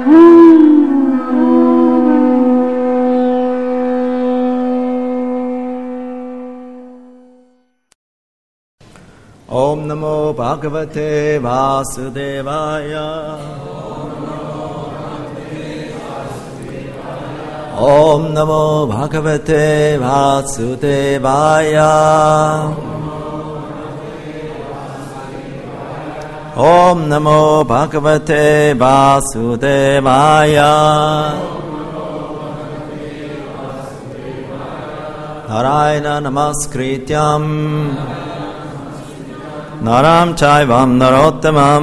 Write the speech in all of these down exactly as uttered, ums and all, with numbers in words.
Om Namo Bhagavate Vasudevaya. Om Namo Bhagavate Vasudevaya. Om Namo Bhagavate Vasudevaya. Narayana Namaskrityam Naram Chaivam Narottamam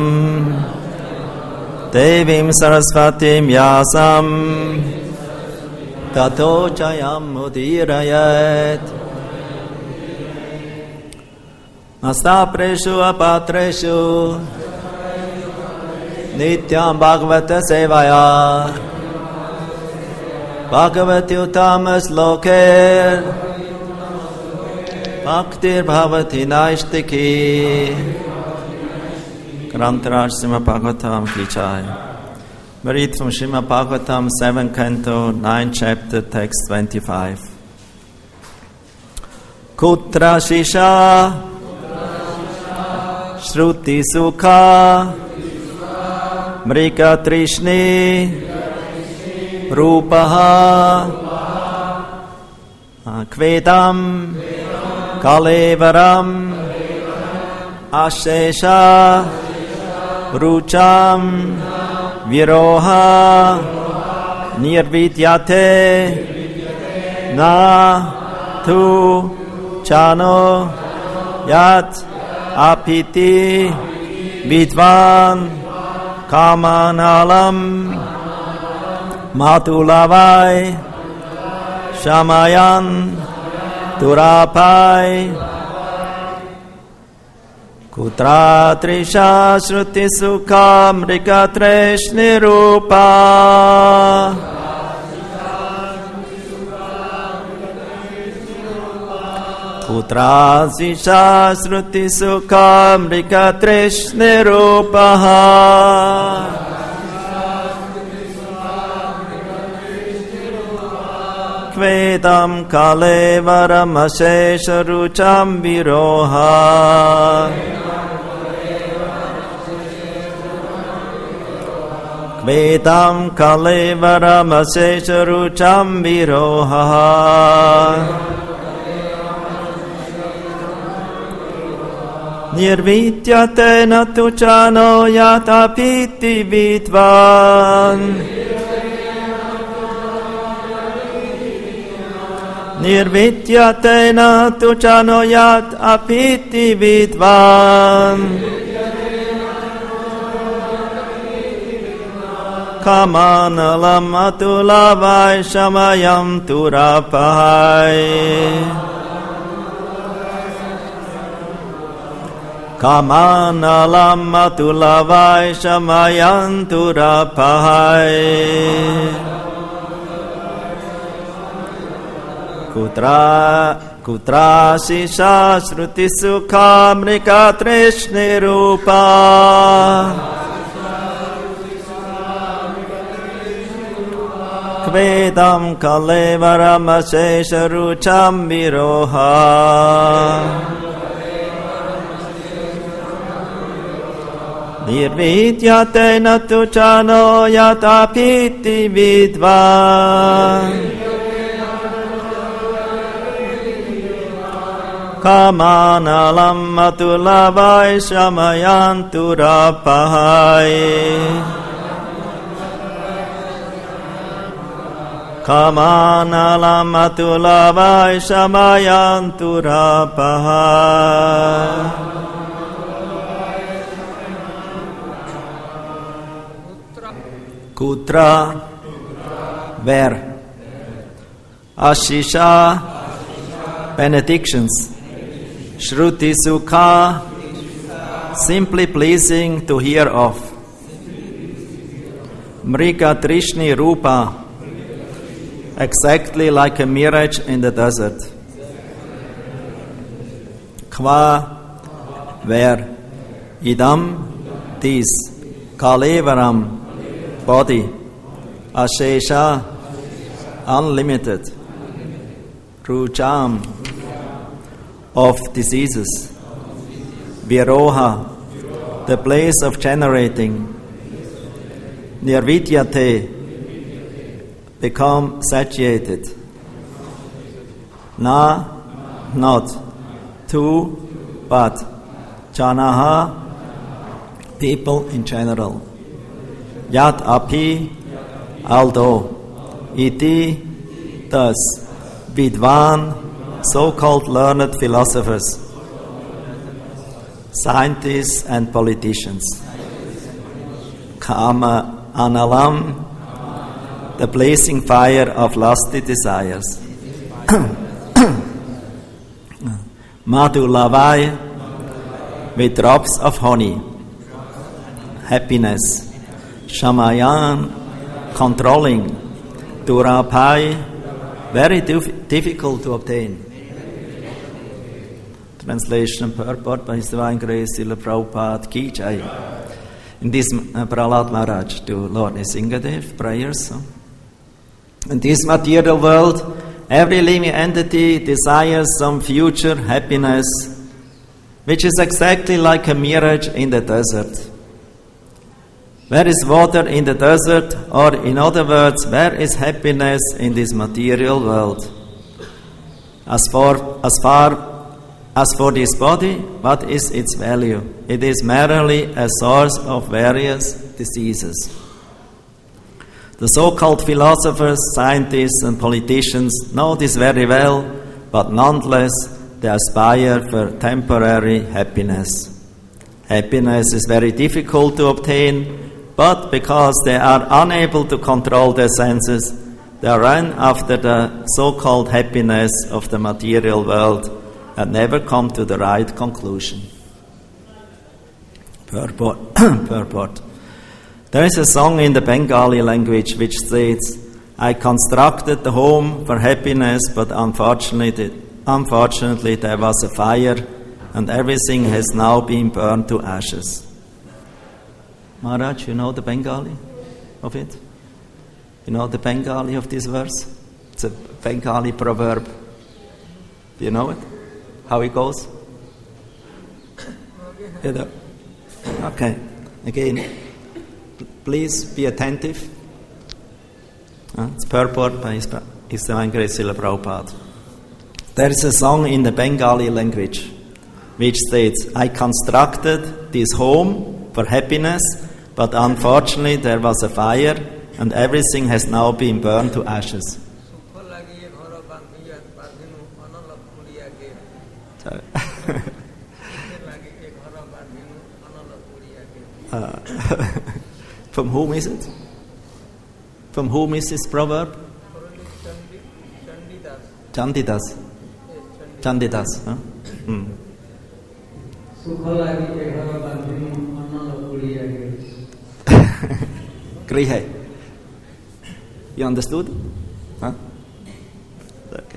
Devim Sarasvatim Vyasam Tato Chayam Mudirayat Astapreshu Apatreshu Nityam Bhagavata Sevaya Bhagavati Uttamas Loker Bhaktir Bhavati Naishtiki Grantaraj Srimad Bhagavatam Ki Jai. We read from Srimad Bhagavatam, seventh canto, ninth chapter, text twenty-five. Kutra Shisha Shruti Sukha Mrika Trishni Rupaha Kvedam Kalevaram Ashesha Rucham Viroha Nirvidyate Na Tu Chano Yat Apiti Vidvan Kamanalam Matulavai Shamayan Turapai Kutra Trisha Shruti Sukha Mrika Trishni Rupa Kutra Trisha Shruti Sukha Mrika Trishni Rupa Kvedam Kalevaram Ashesha Rucham Viroha Kvedam Kalevaram Ashesha Rucham Viroha Nirvidyate Natuchano Yatapiti Vidvan Nirvidyate Natuchano Yat Apiti Vidvan Kamanalam Atulavai Shamayam Turapai Kamanalam Atulavai Shamayam Turapai Kutra Kutra Shisha Shruti Sukha Mrika Trishni Rupa Kvedam Kalevaram Ashesha Rucham Viroha Nirvidyate Natuchano Yatapiti Vidvan Kamanalam Matulavai Shamayan Turapai Kamanalam Matulavai Shamayan Turapai Kutra Where Ashisha Benedictions Shruti Sukha simply pleasing to hear of. Mrika Trishni Rupa exactly like a mirage in the desert. Kva where Idam this Kalevaram body Ashesha, unlimited, Rujam, of diseases, Viroha, the place of generating, Nirvidyate, become satiated, Na, not, Tu, but, Janaha, people in general, Yat api, although, Iti, thus, Vidvan, so-called learned philosophers, scientists and politicians, Kama Analam, the blazing fire of lusty desires, Madhu Lavai, with drops of honey, happiness, Shamayan, controlling, Durapai, very dif- difficult to obtain. Translation and purport by His Divine Grace Srila Prabhupada Ki Jai. In this uh, Prahlad Maharaj to Lord Nrisimhadev prayers. So. In this material world, every living entity desires some future happiness, which is exactly like a mirage in the desert. Where is water in the desert? Or in other words, where is happiness in this material world? As for, as far as for this body, what is its value? It is merely a source of various diseases. The so-called philosophers, scientists, and politicians know this very well, but nonetheless they aspire for temporary happiness. Happiness is very difficult to obtain, but because they are unable to control their senses, they run after the so-called happiness of the material world and never come to the right conclusion. Purport. Purport. There is a song in the Bengali language which states, I constructed the home for happiness, but unfortunately, unfortunately there was a fire and everything has now been burned to ashes. Maharaj, you know the Bengali of it? You know the Bengali of this verse? It's a Bengali proverb. Do you know it? How it goes? Okay. Again, please be attentive. Uh, it's purport by His Divine Grace Srila Prabhupada. There is a song in the Bengali language which states, I constructed this home for happiness, but unfortunately there was a fire and everything has now been burned to ashes. uh, from whom is it? From whom is this proverb? Chandidas. Chandidas. Huh? Hmm. Grihe. You understood? Huh? Okay.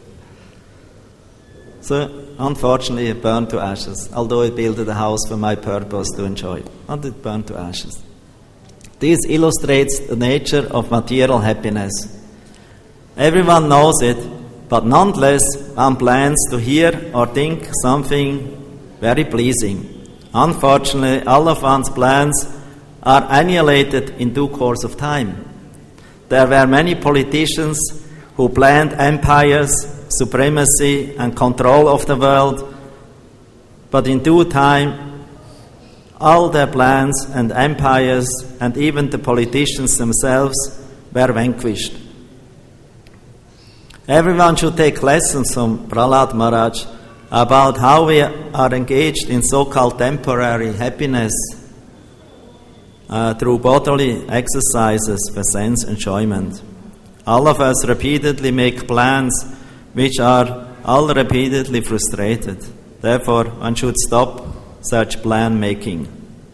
So, unfortunately, it burned to ashes, although it built a house for my purpose to enjoy. And it burned to ashes. This illustrates the nature of material happiness. Everyone knows it, but nonetheless, one plans to hear or think something very pleasing. Unfortunately, all of one's plans are annihilated in due course of time. There were many politicians who planned empires, supremacy, and control of the world, but in due time, all their plans and empires, and even the politicians themselves, were vanquished. Everyone should take lessons from Prahlad Maharaj about how we are engaged in so-called temporary happiness uh, through bodily exercises for sense enjoyment. All of us repeatedly make plans which are all repeatedly frustrated. Therefore, one should stop such plan making.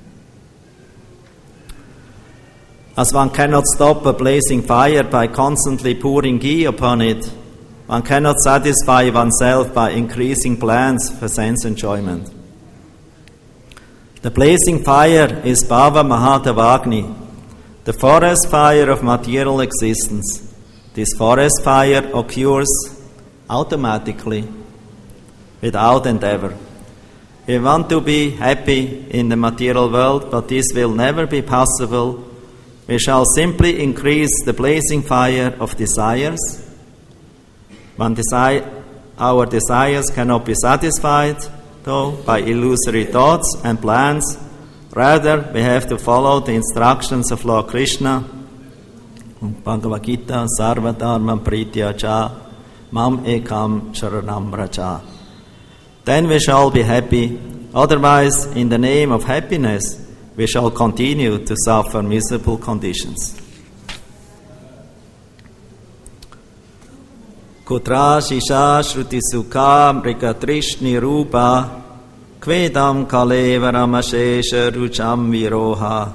As one cannot stop a blazing fire by constantly pouring ghee upon it, one cannot satisfy oneself by increasing plans for sense enjoyment. The blazing fire is Bhava Mahadavagni, the forest fire of material existence. This forest fire occurs automatically, without endeavor. We want to be happy in the material world, but this will never be possible. We shall simply increase the blazing fire of desires. When desi- our desires cannot be satisfied, though, by illusory thoughts and plans, rather we have to follow the instructions of Lord Krishna. Bhagavad Gita, Sarva Dharma Pritya Cha, Mam Ekam Sharanam Vraja. Then we shall be happy. Otherwise, in the name of happiness, we shall continue to suffer miserable conditions. Kutra Shisha Shruti Sukha Mrikatrishni Rupa Kvedam Kalevaramashesha Rucham Viroha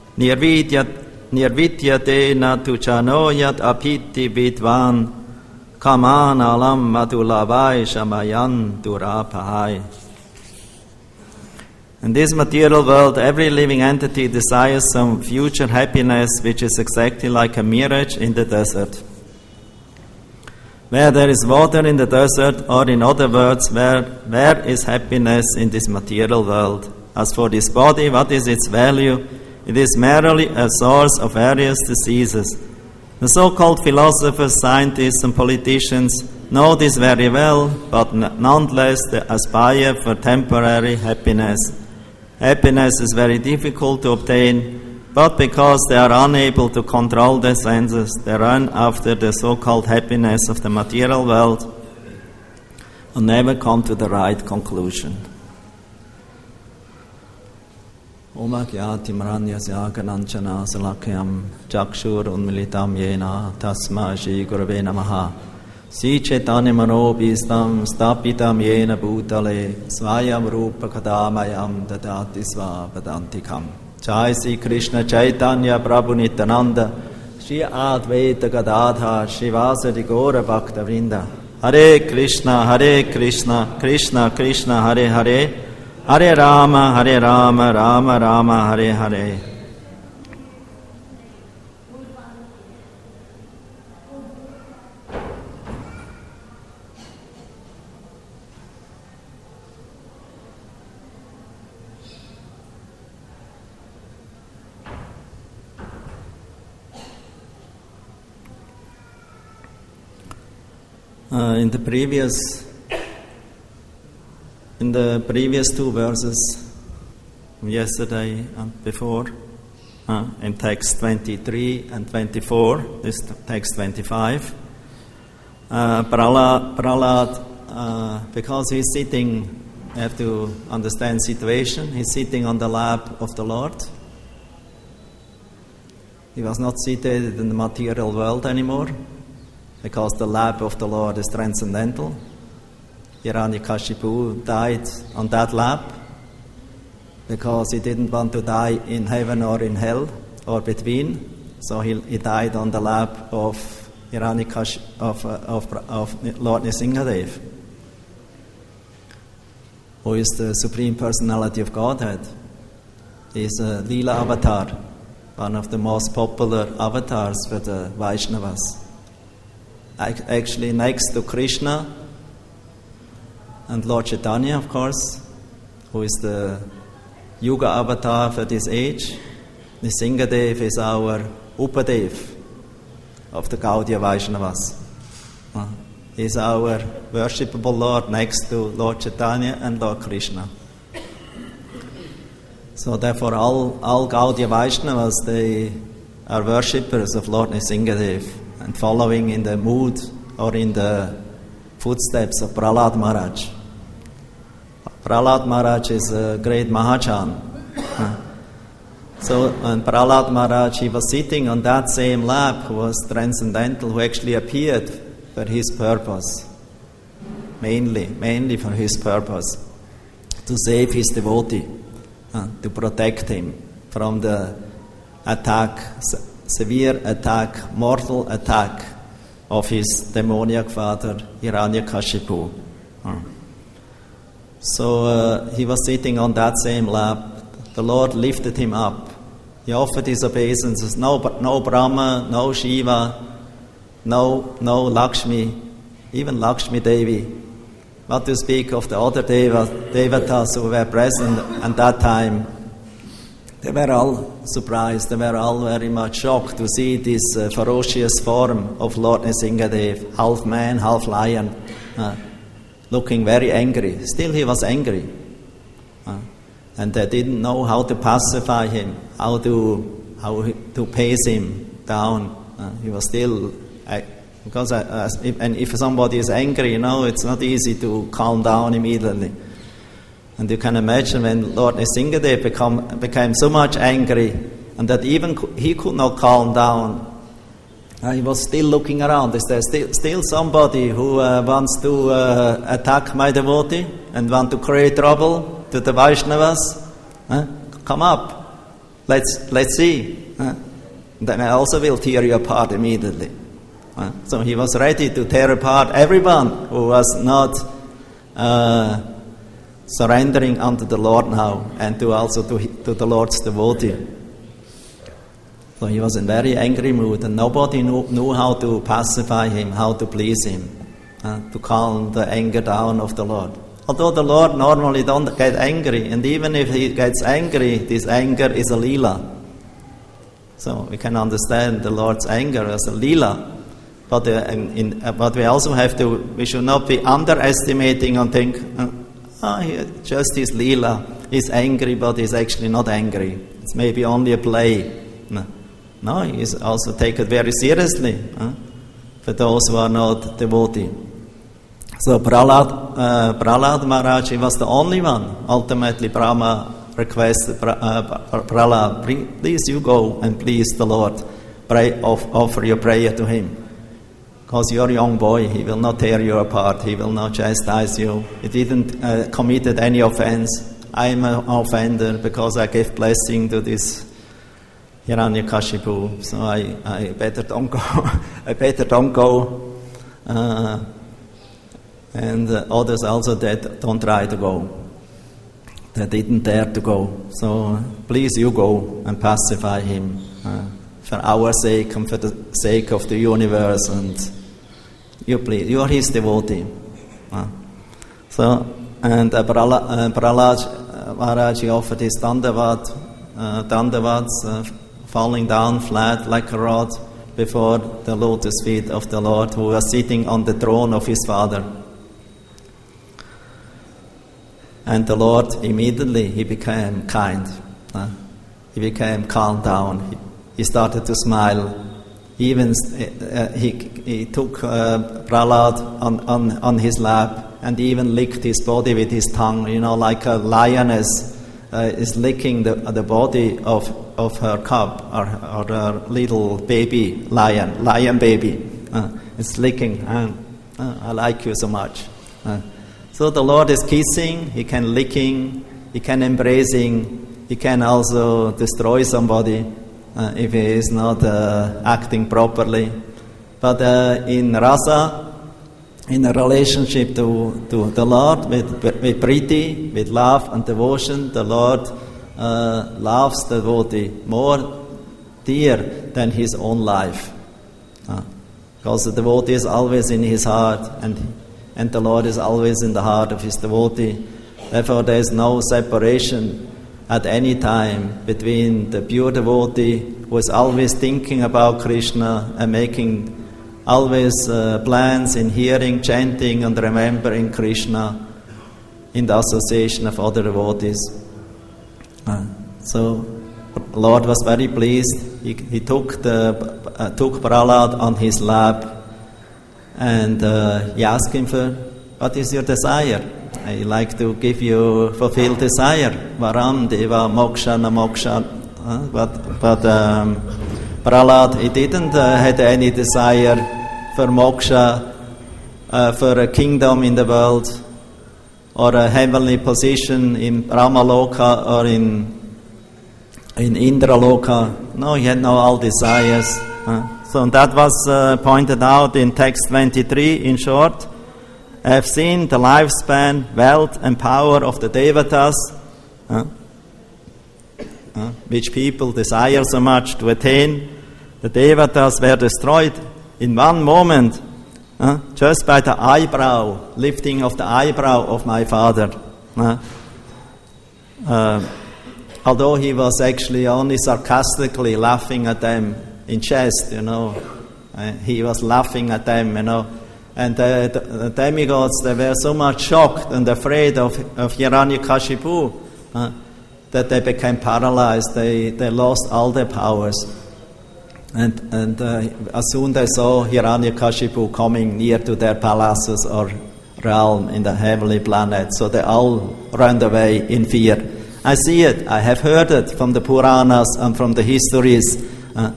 Nirvityate Natuchanoyat Apiti Vidvan Kamanalam Madhulavai Shamayan Durapahai. In this material world, every living entity desires some future happiness which is exactly like a mirage in the desert. Where there is water in the desert, or in other words, where, where is happiness in this material world? As for this body, what is its value? It is merely a source of various diseases. The so-called philosophers, scientists, and politicians know this very well, but nonetheless they aspire for temporary happiness. Happiness is very difficult to obtain, but because they are unable to control their senses, they run after the so-called happiness of the material world and never come to the right conclusion. Om Agyati Maranyasya Gananchana Salakyam Chakshur Unmilitam Yena Tasma Shri Gurave Namaha Sri Chaitanya Manobhistam Stapitam Yena Bhutale Svayam Rupa Kadamayam Dadati Svapadantikam. Jai Sri Krishna Chaitanya Prabhu Nityananda Shri Advaita Gadadha Shivasadi Gora Bhakta Vrinda. Hare Krishna Hare Krishna Krishna Krishna Hare Hare Hare Rama, Hare Rama, Rama Rama, Hare Hare. Uh, in the previous In the previous two verses, yesterday and before, uh, in text twenty-three and twenty-four, this text twenty-five, uh, Prahlad, Prahlad uh, because he's sitting, you have to understand situation, he's sitting on the lap of the Lord. He was not seated in the material world anymore, because the lap of the Lord is transcendental. Hiranyakashipu died on that lap because he didn't want to die in heaven or in hell or between. So he, he died on the lap of Hiranyakash of, uh, of of Lord Nrsingadev, who is the Supreme Personality of Godhead. He is a Leela avatar, one of the most popular avatars for the Vaishnavas. Actually, next to Krishna and Lord Chaitanya, of course, who is the Yuga avatar for this age, Nrsingadev is our Upadev of the Gaudiya Vaishnavas. Uh, he is our worshipable Lord next to Lord Chaitanya and Lord Krishna. So therefore all, all Gaudiya Vaishnavas, they are worshippers of Lord Nrsingadev and following in the mood or in the footsteps of Prahlad Maharaj. Prahlad Maharaj is a great Mahachan. So, and Prahlad Maharaj, he was sitting on that same lap who was transcendental, who actually appeared for his purpose. Mainly, mainly for his purpose. To save his devotee, uh, to protect him from the attack, se- severe attack, mortal attack of his demoniac father, Hiranyakashipu. Uh. So uh, he was sitting on that same lap. The Lord lifted him up. he offered his obeisances. No, no Brahma, no Shiva, no, no Lakshmi, even Lakshmi Devi. What to speak of the other deva, devatas who were present at that time. They were all surprised, they were all very much shocked to see this uh, ferocious form of Lord Nrsingadev, half man, half lion, uh, looking very angry. Still he was angry. Uh, and they didn't know how to pacify him, how to, how to pace him down. Uh, he was still... Uh, Because uh, if, and if somebody is angry, you know, it's not easy to calm down immediately. And you can imagine when Lord Nrsingadev become, became so much angry, and that even he could not calm down. Uh, he was still looking around. Is there still, still somebody who uh, wants to uh, attack my devotee and want to create trouble to the Vaishnavas? Uh, come up. Let's let's see. Uh, then I also will tear you apart immediately. Uh, so he was ready to tear apart everyone who was not uh, surrendering unto the Lord now, and to also to, to the Lord's devotee. So he was in very angry mood, and nobody knew, knew how to pacify him, how to please him, uh, to calm the anger down of the Lord. Although the Lord normally don't get angry, and even if he gets angry, this anger is a lila. So we can understand the Lord's anger as a lila. But, uh, in, in, uh, but we also have to, we should not be underestimating and think, uh, oh, he, just his lila, he's angry, but he's actually not angry. It's maybe only a play. No, no, he's also taken very seriously uh, for those who are not devotee. So Prahlad, uh, Prahlad Maharaj, he was the only one. Ultimately, Brahma requested, uh, Prahlad, please you go and please the Lord. Pray, off, offer your prayer to him. Because you're a young boy, he will not tear you apart, he will not chastise you. He didn't uh, committed any offense. I am an offender because I gave blessing to this Hiranyakashipu, so I, I better don't go. I better don't go. Uh, and uh, others also that don't try to go. They didn't dare to go. So please you go and pacify him uh, for our sake and for the sake of the universe, and you please, you are his devotee. Uh, so, and uh, Prahlad, uh, Prahlad uh, Maharaj, he offered his dandavat, uh, dandavats, uh, falling down flat like a rod before the lotus feet of the Lord, who was sitting on the throne of his father. And the Lord immediately, he became kind. Uh, he became calmed down. He, he started to smile. Even uh, he, he took uh, Prahlad on, on, on his lap and even licked his body with his tongue, you know, like a lioness uh, is licking the, the body of, of her cub or, or her little baby lion, lion baby. Uh, it's licking. Uh, uh, I like you so much. Uh, so the Lord is kissing, he can licking, he can embracing, he can also destroy somebody. Uh, if he is not uh, acting properly. But uh, in rasa, in a relationship to, to the Lord, with, with priti, with love and devotion, the Lord uh, loves the devotee more dear than his own life. Uh, because the devotee is always in his heart, and, and the Lord is always in the heart of his devotee. Therefore there is no separation at any time between the pure devotee who is always thinking about Krishna and making always uh, plans in hearing, chanting and remembering Krishna in the association of other devotees. Uh, so Lord was very pleased. He, he took the uh, took Prahlad on his lap, and uh, he asked him for, what is your desire? I like to give you fulfill desire. Varam deva moksha na moksha. Uh, but but um, Prahlad, he didn't uh, had any desire for moksha, uh, for a kingdom in the world, or a heavenly position in Brahmaloka or in in Indraloka. No, he had no all desires. Uh, so that was uh, pointed out in text twenty-three in short. I have seen the lifespan, wealth and power of the devatas. Uh, uh, which people desire so much to attain, the Devatas were destroyed in one moment, uh, just by the eyebrow, lifting of the eyebrow of my father. Uh, uh, although he was actually only sarcastically laughing at them in jest, you know. Uh, he was laughing at them, you know. And uh, the, the demigods, they were so much shocked and afraid of, of Hiranyakashipu uh, that they became paralyzed. They, they lost all their powers. And, and uh, as soon as they saw Hiranyakashipu coming near to their palaces or realm in the heavenly planet, so they all ran away in fear. I see it. I have heard it from the Puranas and from the histories. Uh,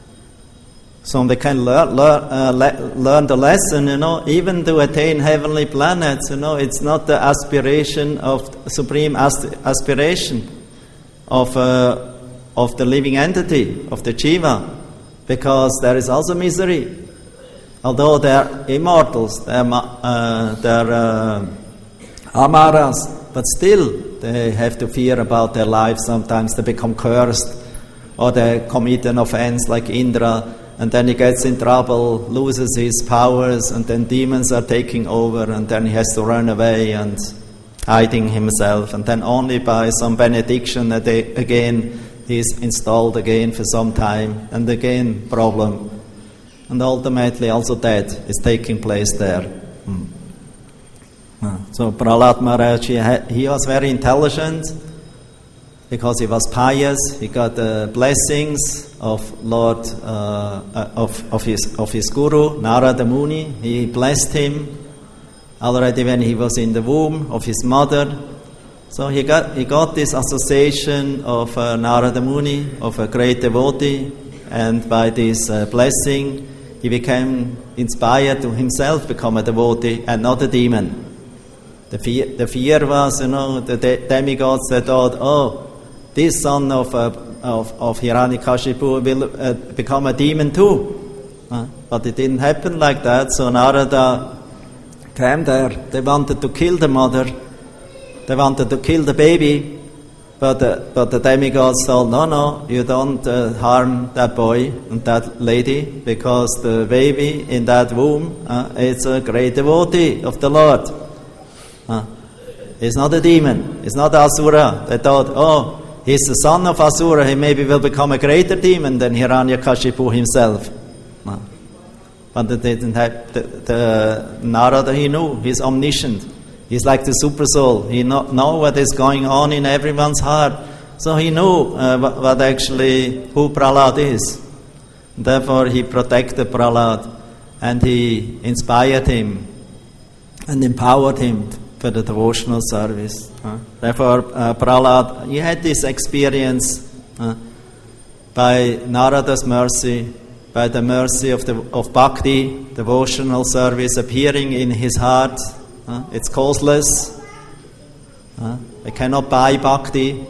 So they can learn, learn, uh, le- learn the lesson, you know, even to attain heavenly planets, you know, it's not the aspiration of supreme as- aspiration of, uh, of the living entity, of the Jiva, because there is also misery. Although they are immortals, they are, uh, they are uh, amaras, but still they have to fear about their life. Sometimes they become cursed, or they commit an offense like Indra, and then he gets in trouble, loses his powers, and then demons are taking over, and then he has to run away and hiding himself, and then only by some benediction that they, again he's installed again for some time, and again problem, and ultimately also death is taking place there. Hmm. So Prahlad Maharaj, he, had, he was very intelligent because he was pious. He got the blessings of Lord uh, of of his of his guru Narada Muni. He blessed him already when he was in the womb of his mother. So he got he got this association of uh, Narada Muni, of a great devotee, and by this uh, blessing, he became inspired to himself become a devotee and not a demon. The fear, the fear was, you know, the de- demigods, they thought, oh, this son of uh, of, of Hiranyakashipu will uh, become a demon too. Uh, but it didn't happen like that. So Narada came there. They wanted to kill the mother. They wanted to kill the baby. But uh, but the demigods told, no, no, you don't uh, harm that boy and that lady, because the baby in that womb uh, is a great devotee of the Lord. Uh, he's not a demon. He's not Asura. They thought, oh, he's the son of Asura. He maybe will become a greater demon than Hiranyakashipu himself. No. But it didn't have the, the Narada. He knew. He's omniscient. He's like the super soul. He know, know what is going on in everyone's heart. So he knew uh, what, what actually who Prahlad is. Therefore, he protected Prahlad, and he inspired him and empowered him for the devotional service. Uh, therefore, uh, Prahlad, he had this experience uh, by Narada's mercy, by the mercy of the of bhakti, devotional service appearing in his heart. Uh, it's causeless. Uh, I cannot buy bhakti.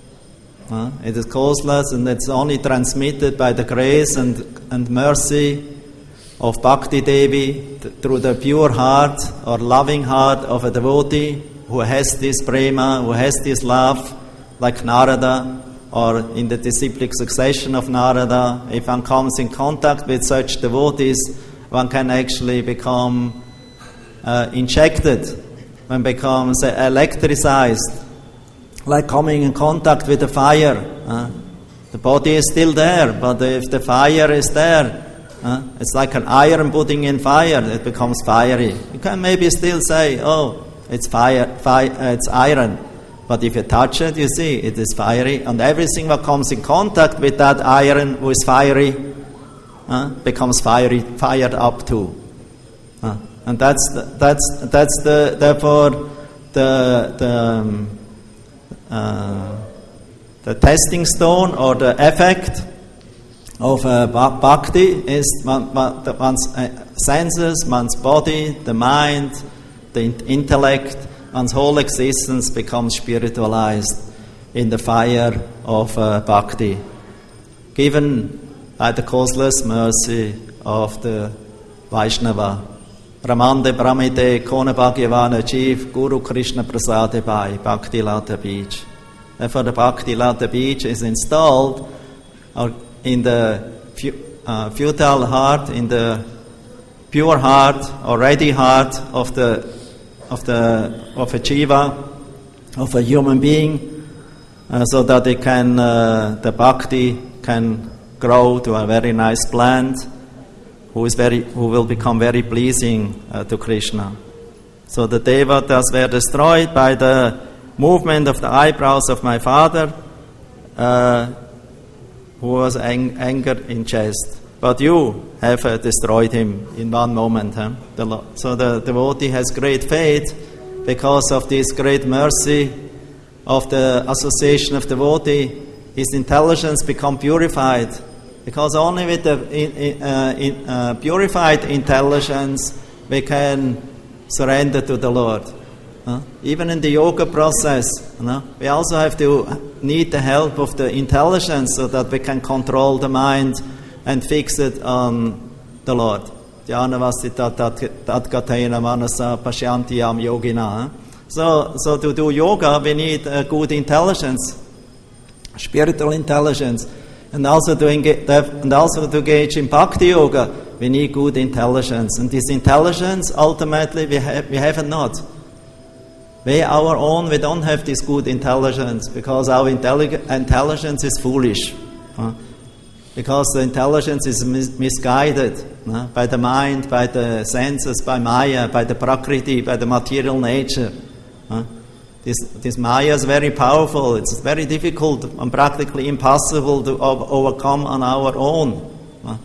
Uh, it is causeless, and it's only transmitted by the grace and and mercy of Bhakti Devi, th- through the pure heart or loving heart of a devotee who has this prema, who has this love, like Narada, or in the disciplic succession of Narada. If one comes in contact with such devotees, one can actually become uh, injected, one becomes uh, electricized, like coming in contact with the fire. Uh, the body is still there, but if the fire is there, Uh, it's like an iron putting in fire, it becomes fiery. You can maybe still say, oh, it's fire, fire uh, it's iron. But if you touch it, you see, it is fiery. And everything that comes in contact with that iron, who is fiery, uh, becomes fiery, fired up too. Uh, and that's the, that's that's the therefore the the um, uh, the testing stone or the effect of uh, bhakti is one, one, the, one's uh, senses, one's body, the mind, the in- intellect, one's whole existence becomes spiritualized in the fire of uh, bhakti, given by the causeless mercy of the Vaishnava. Ramande Brahmite Kona Bhagavana Jeev Guru Krishna Prasade Bhai Bhakti Lata Beach. Therefore, the Bhakti Lata Beach is installed in the uh, futile heart, in the pure heart or ready heart of the of the of a jiva, of a human being, uh, so that it can uh, the bhakti can grow to a very nice plant, who is very who will become very pleasing uh, to Krishna. So the devatas were destroyed by the movement of the eyebrows of my father, uh, who was ang- angered in jest. But you have uh, destroyed him in one moment. Huh? The lo- so the devotee has great faith because of this great mercy of the association of devotee. His intelligence become purified, because only with the in, in, uh, in, uh, purified intelligence we can surrender to the Lord. Uh, even in the yoga process, you know, we also have to need the help of the intelligence so that we can control the mind and fix it on the Lord. So, so to do yoga, we need a good intelligence, spiritual intelligence, and also to engage, and also to engage in bhakti yoga. We need good intelligence, and this intelligence ultimately we have we have it not. We our own we don't have this good intelligence because our intellig- intelligence is foolish. Huh? Because the intelligence is mis- misguided uh, by the mind, by the senses, by Maya, by the Prakriti, by the material nature. Uh, this, this Maya is very powerful. It's very difficult and practically impossible to o- overcome on our own. Uh,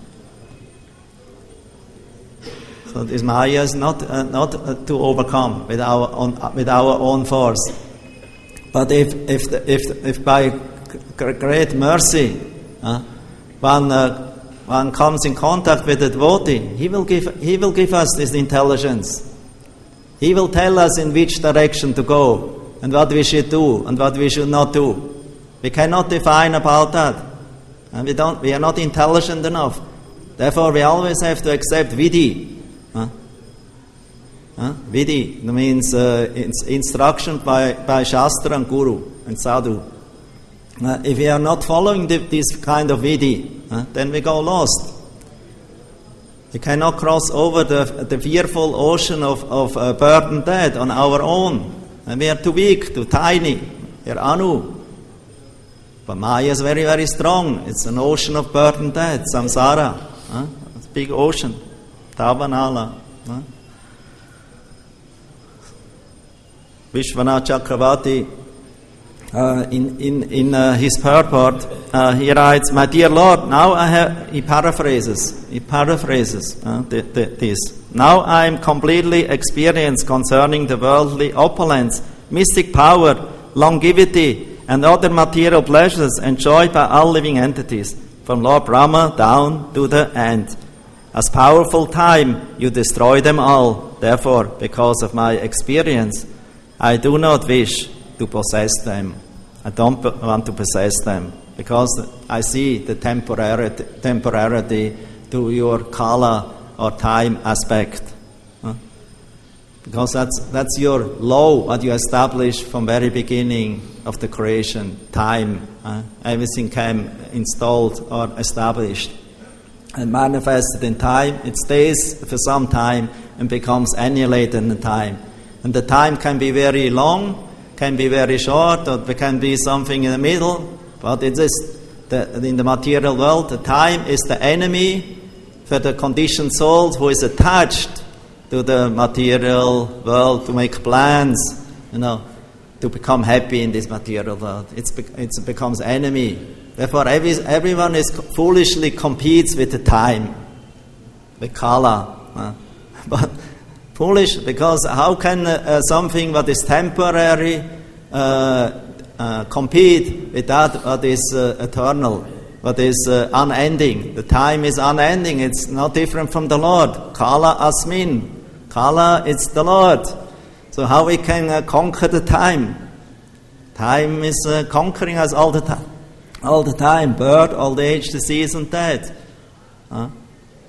so this Maya is not uh, not uh, to overcome with our own uh, with our own force. But if if the, if if by great mercy. Uh, When uh, one comes in contact with the devotee, he will give he will give us this intelligence. He will tell us in which direction to go and what we should do and what we should not do. We cannot define about that, and we don't. We are not intelligent enough. Therefore, we always have to accept vidhi. Huh? Huh? Vidhi means uh, it's instruction by by shastra and guru and sadhu. Uh, if we are not following the, this kind of vidhi, uh, then we go lost. We cannot cross over the, the fearful ocean of, of uh, birth and death on our own. And we are too weak, too tiny. We are anu. But Maya is very, very strong. It's an ocean of birth and death, samsara. Uh, it's a big ocean. Tavanala. Uh. Vishwanath Chakravarti, Uh, in in in uh, his purport, uh, he writes, "My dear Lord, now I have." He paraphrases. He paraphrases uh, the, the, this. Now I am completely experienced concerning the worldly opulence, mystic power, longevity, and other material pleasures enjoyed by all living entities, from Lord Brahma down to the end. As powerful time, you destroy them all. Therefore, because of my experience, I do not wish to possess them. I don't want to possess them because I see the temporarity, temporarity to your kala or time aspect. Huh? Because that's that's your law what you establish from very beginning of the creation, time. Uh, everything came installed or established and manifested in time. It stays for some time and becomes annihilated in time. And the time can be very long, can be very short, or it can be something in the middle, but it is the, in the material world, the time is the enemy for the conditioned soul who is attached to the material world to make plans, you know, to become happy in this material world. It's it becomes enemy. Therefore, every, everyone is foolishly competes with the time, with kala, uh, but. Foolish, because how can uh, something that is temporary uh, uh, compete with that what is uh, eternal, what is uh, unending? The time is unending. It's not different from the Lord. Kala asmin. Kala is the Lord. So how we can uh, conquer the time? Time is uh, conquering us all the time. All the time. Birth, old age, disease, and death. Huh?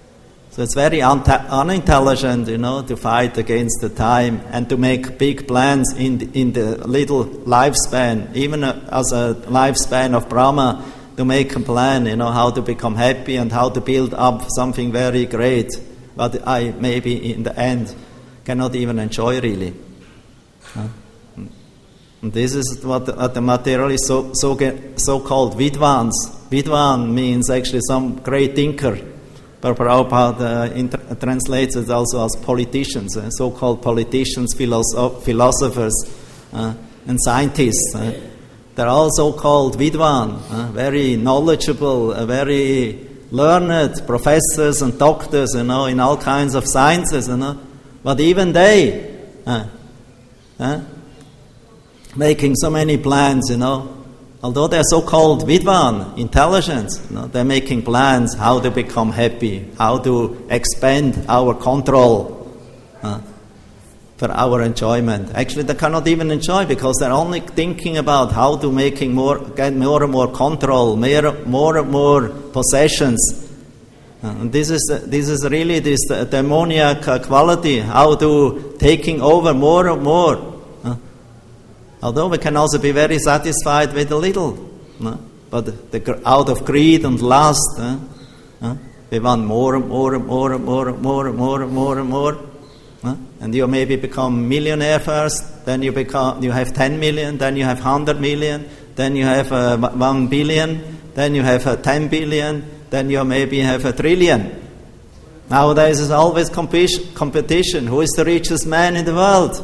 So it's very un- unintelligent, you know, to fight against the time and to make big plans in the, in the little lifespan, even uh, as a lifespan of Brahma, to make a plan, you know, how to become happy and how to build up something very great, but I maybe in the end cannot even enjoy really. Huh? And this is what the, what the materialists so, so, so-called Vidvans. Vidvan means actually some great thinker. But Prabhupada uh, inter- translates it also as politicians, uh, so-called politicians, philosoph- philosophers, uh, and scientists. Uh, they're all so-called Vidvan, uh, very knowledgeable, uh, very learned professors and doctors, you know, in all kinds of sciences, you know. But even they, uh, uh, making so many plans, you know, although they're so-called Vidvan, intelligent, you know, they're making plans how to become happy, how to expand our control uh, for our enjoyment. Actually, they cannot even enjoy because they're only thinking about how to making more, get more and more control, more, more and more possessions. Uh, and this is this is really this uh, demoniac uh, quality, how to taking over more and more. Although we can also be very satisfied with a little, no? But the, out of greed and lust, uh, uh, we want more and more and more and more and more and more and more and more. Uh, and you maybe become millionaire first, then you become you have ten million, then you have hundred million, then you have uh, one billion, then you have uh, ten billion, then you maybe have a trillion. Nowadays is always competition. competition. Who is the richest man in the world?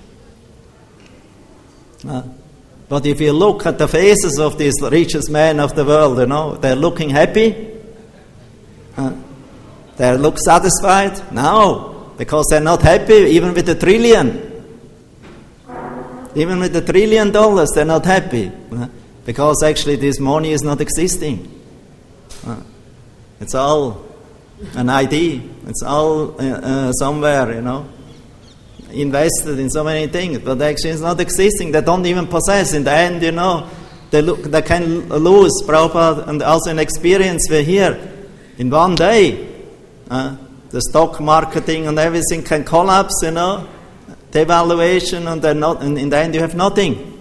Uh, but if you look at the faces of these richest men of the world, you know, they're looking happy. Uh, they look satisfied. No, because they're not happy even with the trillion. Even with the trillion dollars, they're not happy. Uh, because actually this money is not existing. Uh, it's all an idea. It's all uh, uh, somewhere, you know, invested in so many things, but actually it's not existing. They don't even possess. In the end, you know, they look, they can lose. Prabhupada and also an experience we're here. In one day, uh, the stock marketing and everything can collapse, you know, devaluation, and then not, and in the end you have nothing.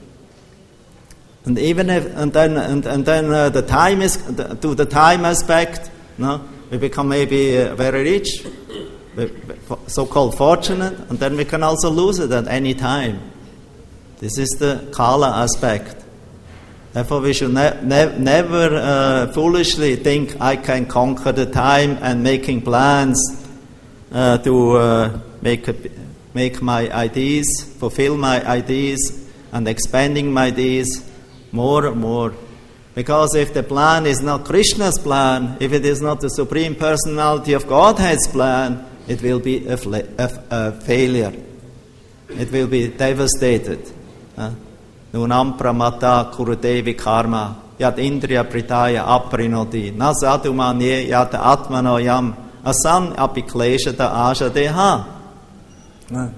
And even if, and then, and, and then uh, the time is, the, to the time aspect, you know, we become maybe uh, very rich, so-called fortunate, and then we can also lose it at any time. This is the Kala aspect. Therefore, we should ne- ne- never uh, foolishly think I can conquer the time and making plans uh, to uh, make a, make my ideas, fulfill my ideas, and expanding my ideas more and more. Because if the plan is not Krishna's plan, if it is not the Supreme Personality of Godhead's plan, it will be a, fla- a, a failure. It will be devastated. Nunam pramata kurudevi karma yad indriya pritaya aprinoti na sadumanye yad atmano yam asan apikleshata ashadeha.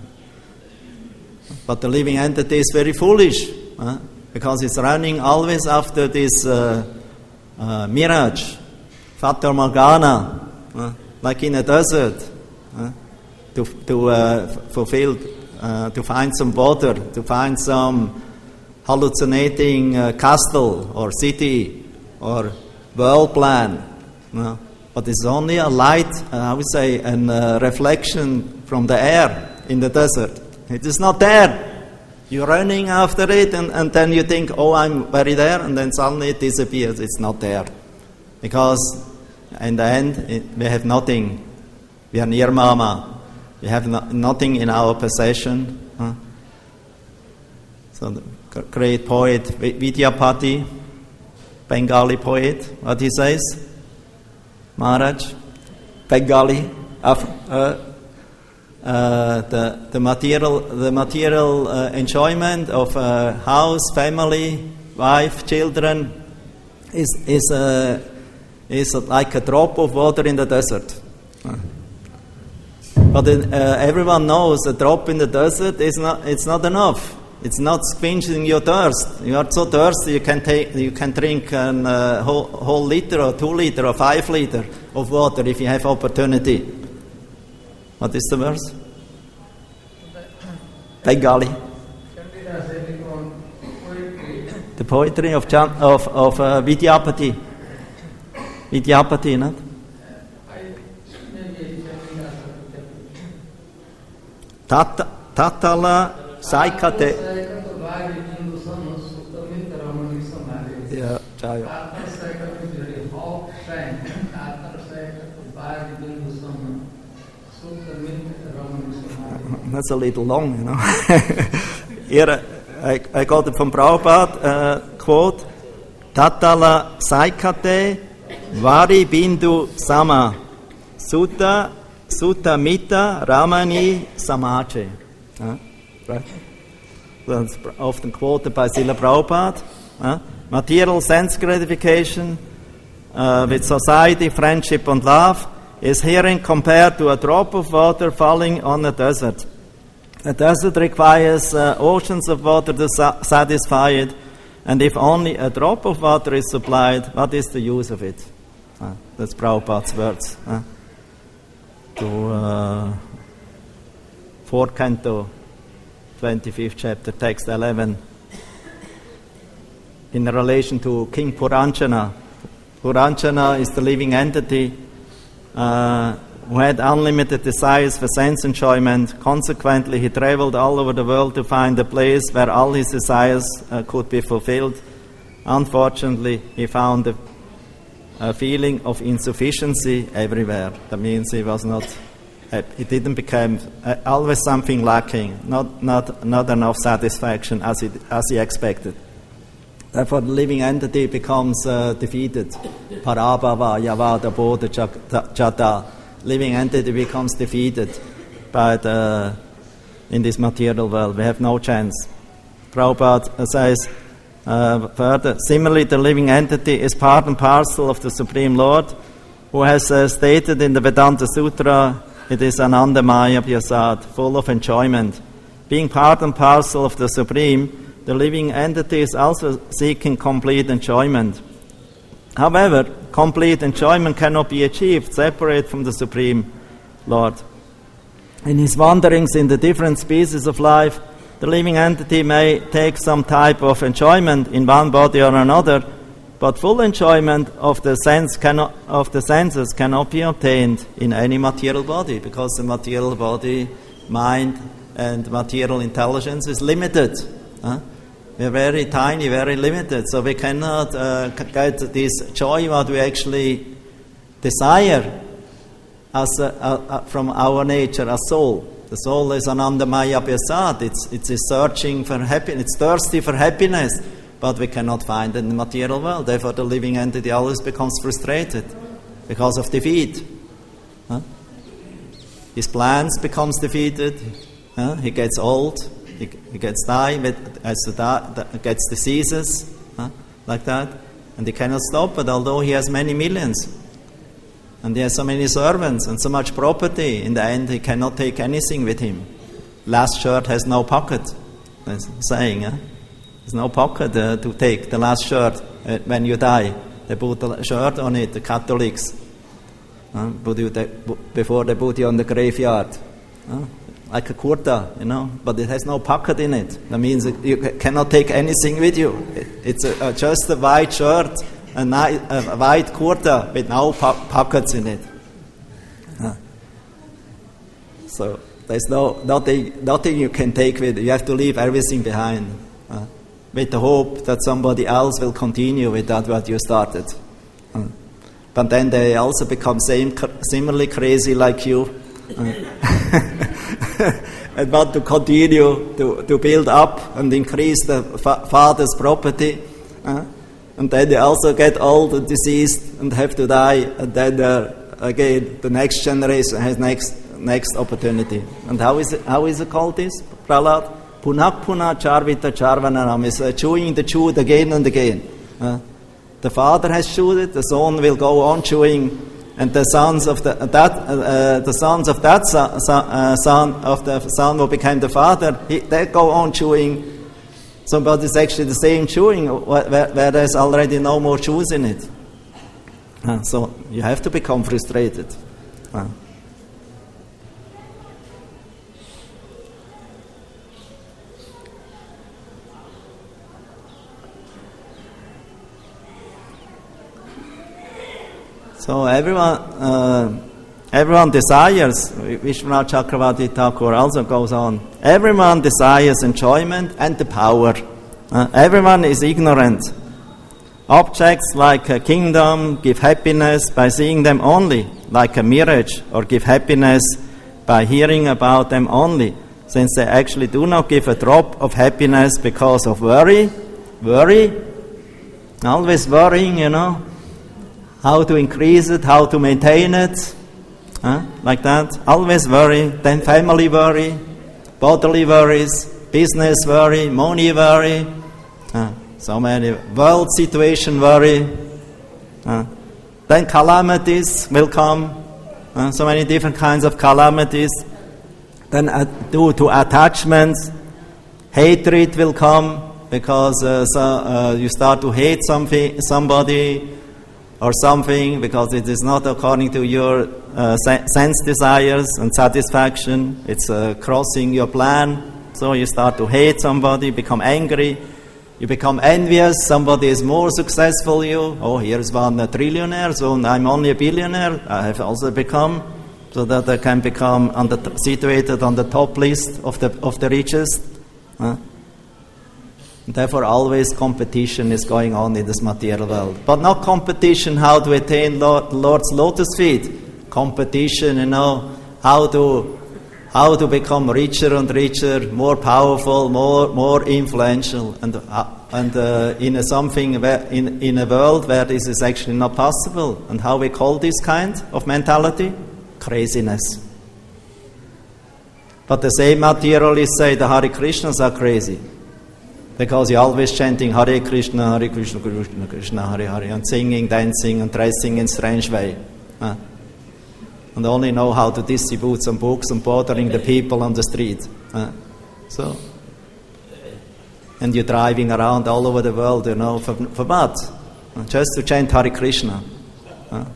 But the living entity is very foolish because it's running always after this uh, uh, mirage, Fata Morgana, like in a desert. Uh, to to uh, fulfill, uh, to find some water, to find some hallucinating uh, castle or city or world plan. Uh, but it's only a light, uh, I would say, a uh, reflection from the air in the desert. It is not there. You're running after it, and, and then you think, oh, I'm very there, and then suddenly it disappears. It's not there. Because in the end, it, we have nothing. We are near Mama. We have no, nothing in our possession. Huh? So the great poet Vidyapati, Bengali poet, what he says? Maharaj, Bengali, Af- uh, uh, the the material the material uh, enjoyment of a house, family, wife, children is is uh, is like a drop of water in the desert. Huh? But uh, everyone knows a drop in the desert is not, it's not enough. It's not quenching your thirst. You are so thirsty you can take, you can drink a uh, whole, whole liter or two liter or five liter of water if you have opportunity. What is the verse? Bengali. The poetry of of of uh, Vidyapati. Vidyapati, not? Tata Tatala Saikate. Yeah, Jaya. That's a little long, you know. Here, I, I got it from Prabhupada, uh, quote, Tatala Saikate Vari Bindu Sama Sutta Sutta Mita Ramani Samache. Uh, right? That's often quoted by Srila Prabhupada. Uh, material sense gratification uh, with society, friendship and love is herein compared to a drop of water falling on a desert. A desert requires uh, oceans of water to sa- satisfy it, and if only a drop of water is supplied, what is the use of it? Uh, that's Prabhupada's words. Uh, to uh, fourth canto, twenty-fifth chapter, text eleven. In relation to King Puranjana. Puranjana is the living entity uh, who had unlimited desires for sense enjoyment. Consequently, he traveled all over the world to find a place where all his desires uh, could be fulfilled. Unfortunately, he found a, a feeling of insufficiency everywhere. That means he was not, uh, it didn't become uh, always something lacking, not not not enough satisfaction as he as he expected. Therefore, the living entity becomes uh, defeated. Parabhava, Yavada, Bodha, Jata. Living entity becomes defeated by the, in this material world. We have no chance. Prabhupada says uh, further, similarly, the living entity is part and parcel of the Supreme Lord, who has uh, stated in the Vedanta Sutra, it is Anandamaya Pyasad, full of enjoyment. Being part and parcel of the Supreme, the living entity is also seeking complete enjoyment. However, complete enjoyment cannot be achieved separate from the Supreme Lord. In his wanderings in the different species of life, the living entity may take some type of enjoyment in one body or another, but full enjoyment of the sense cannot, of the senses cannot be obtained in any material body, because the material body, mind, and material intelligence is limited. Huh? We are very tiny, very limited, so we cannot uh, get this joy what we actually desire as a, a, a, from our nature as soul. The soul is Anandamaya Pyasad. It's it's is searching for happiness. It's thirsty for happiness, but we cannot find it in the material world. Therefore, the living entity always becomes frustrated because of defeat. Huh? His plans becomes defeated. Huh? He gets old. He, he gets die, as the die, gets diseases, huh? like that, and he cannot stop it. Although he has many millions, and he has so many servants and so much property, in the end he cannot take anything with him. Last shirt has no pocket. That's saying, huh? There's no pocket uh, to take the last shirt uh, when you die. They put the shirt on it. The Catholics, uh, put you the, before they put you on the graveyard. Uh, Like a kurta, you know, but it has no pocket in it. That means you cannot take anything with you. It's a, a, just a white shirt, a, a white kurta with no po- pockets in it. Uh. So there's no nothing, nothing you can take with you. You have to leave everything behind, uh, with the hope that somebody else will continue with that what you started. Uh. But then they also become same, similarly crazy like you. Uh. And want to continue to, to build up and increase the fa- father's property. Uh, and then they also get old and diseased and have to die. And then uh, again, the next generation has next next opportunity. And how is it, how is it called this, Prahlad? Punak puna charvita charvananam is uh, chewing the chewed again and again. Uh, the father has chewed it, the son will go on chewing. And the sons of the that uh, the sons of that son, uh, son of the son who became the father, he, they go on chewing, So, but it's actually the same chewing where, where there's already no more juice in it. Uh, so you have to become frustrated. Uh. So everyone, uh, everyone desires, Vishwanath Chakravarti Thakur also goes on, everyone desires enjoyment and the power. Uh, everyone is ignorant. Objects like a kingdom give happiness by seeing them only, like a mirage, or give happiness by hearing about them only, since they actually do not give a drop of happiness because of worry. Worry, always worrying, you know, how to increase it, how to maintain it, huh? Like that. Always worry. Then family worry, bodily worries, business worry, money worry, uh, so many world situation worry. Uh, then calamities will come, uh, so many different kinds of calamities. Then uh, due to attachments, hatred will come because uh, so, uh, you start to hate something, somebody, or something because it is not according to your uh, sense desires and satisfaction. It's uh, crossing your plan. So you start to hate somebody, become angry, you become envious. Somebody is more successful than you. Oh, here's one a trillionaire, so I'm only a billionaire. I have also become, so that I can become on the t- situated on the top list of the of the richest. Huh? Therefore, always competition is going on in this material world. But not competition how to attain Lord, Lord's lotus feet. Competition, you know, how to how to become richer and richer, more powerful, more more influential, and uh, and uh, in a something where, in in a world where this is actually not possible. And how we call this kind of mentality? Craziness. But the same materialists say the Hare Krishnas are crazy. Because you're always chanting Hare Krishna, Hare Krishna, Krishna Krishna, Hare Hare, and singing, dancing, and dressing in strange way. Uh, and only know how to distribute some books and bothering the people on the street. Uh, so, and you're driving around all over the world, you know, for, for what? Uh, just to chant Hare Krishna. Uh,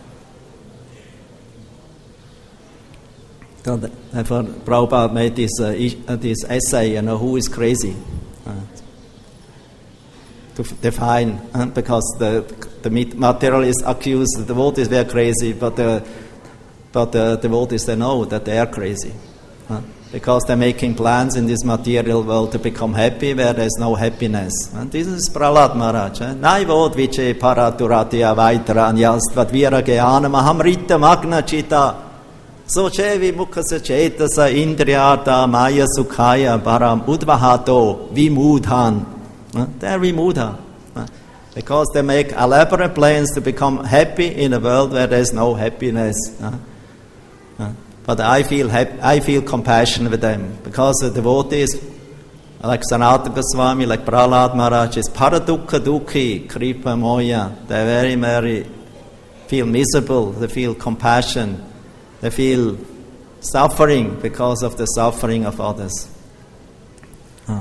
so therefore, Prabhupada made this, uh, this essay, you know, who is crazy? To define, uh, because the the materialists accuse the devotees they are crazy, but the but the devotees they know that they are crazy, uh, because they're making plans in this material world to become happy where there is no happiness. And this is Prahlad Maharaj. Nai vod viche paraturatiya vaitra anyastvat vira gyana mahamrita magna chita so chevi mukhasa chetasa indriyata maya sukhaya param udvahato vimudhan. Uh, they're vimudha, uh, because they make elaborate plans to become happy in a world where there's no happiness. Uh, uh, but I feel happy, I feel compassion with them, because the devotees like Sanatana Goswami, like Prahlad Maharaj, is paradukha dukhi kripa moya. They very, very feel miserable. They feel compassion. They feel suffering because of the suffering of others. Uh.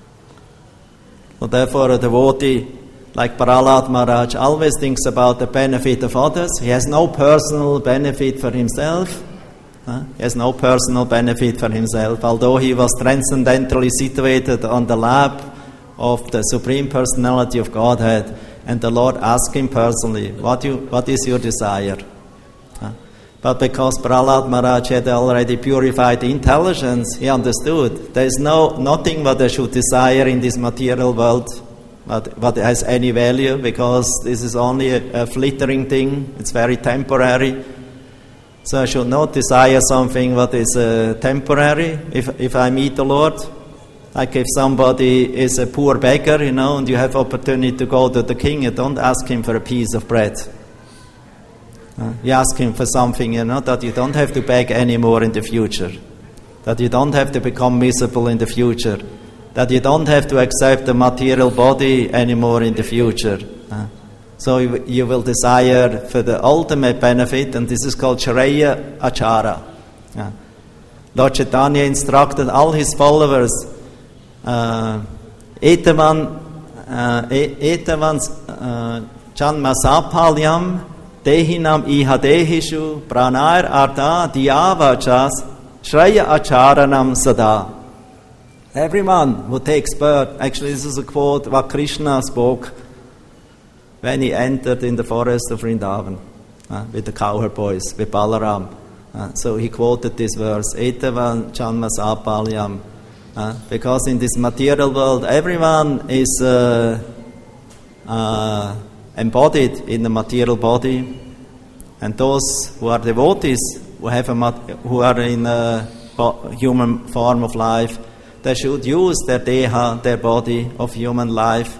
So therefore, a devotee like Prahlad Maharaj always thinks about the benefit of others. He has no personal benefit for himself. Uh, he has no personal benefit for himself, although he was transcendentally situated on the lap of the Supreme Personality of Godhead, and the Lord asked him personally, what, you, what is your desire? Uh, but because Prahlad Maharaj had already purified intelligence, he understood there is no nothing what I should desire in this material world what, what has any value, because this is only a, a flittering thing. It's very temporary. So I should not desire something what is uh, temporary. If if I meet the Lord, like if somebody is a poor beggar, you know, and you have opportunity to go to the king, you don't ask him for a piece of bread. Uh, you ask him for something, you know, that you don't have to beg anymore in the future, that you don't have to become miserable in the future, that you don't have to accept the material body anymore in the future. Uh, so you, you will desire for the ultimate benefit, and this is called Shreya Achara. Uh, Lord Chaitanya instructed all his followers uh, Etavan Etavan Janmasapalyam Dehinam Ihadehishu Pranair Arda Diyavachas Shraya Acharanam Sada. Everyone who takes birth, actually this is a quote what Krishna spoke when he entered in the forest of Vrindavan uh, with the cowherd boys, with Balaram. Uh, so he quoted this verse, Etavan Janmasapalyam, uh, because in this material world everyone is uh, uh, embodied in the material body, and those who are devotees, who have a mat- who are in a human form of life, they should use their deha, their body of human life,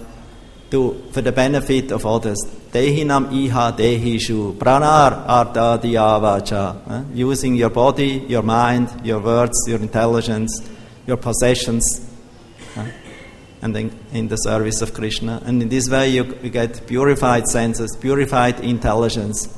to for the benefit of others. Dehinam iha dehishu pranar arta diyavacha. Using your body, your mind, your words, your intelligence, your possessions, uh, and in, in the service of Krishna. And in this way you, you get purified senses, purified intelligence.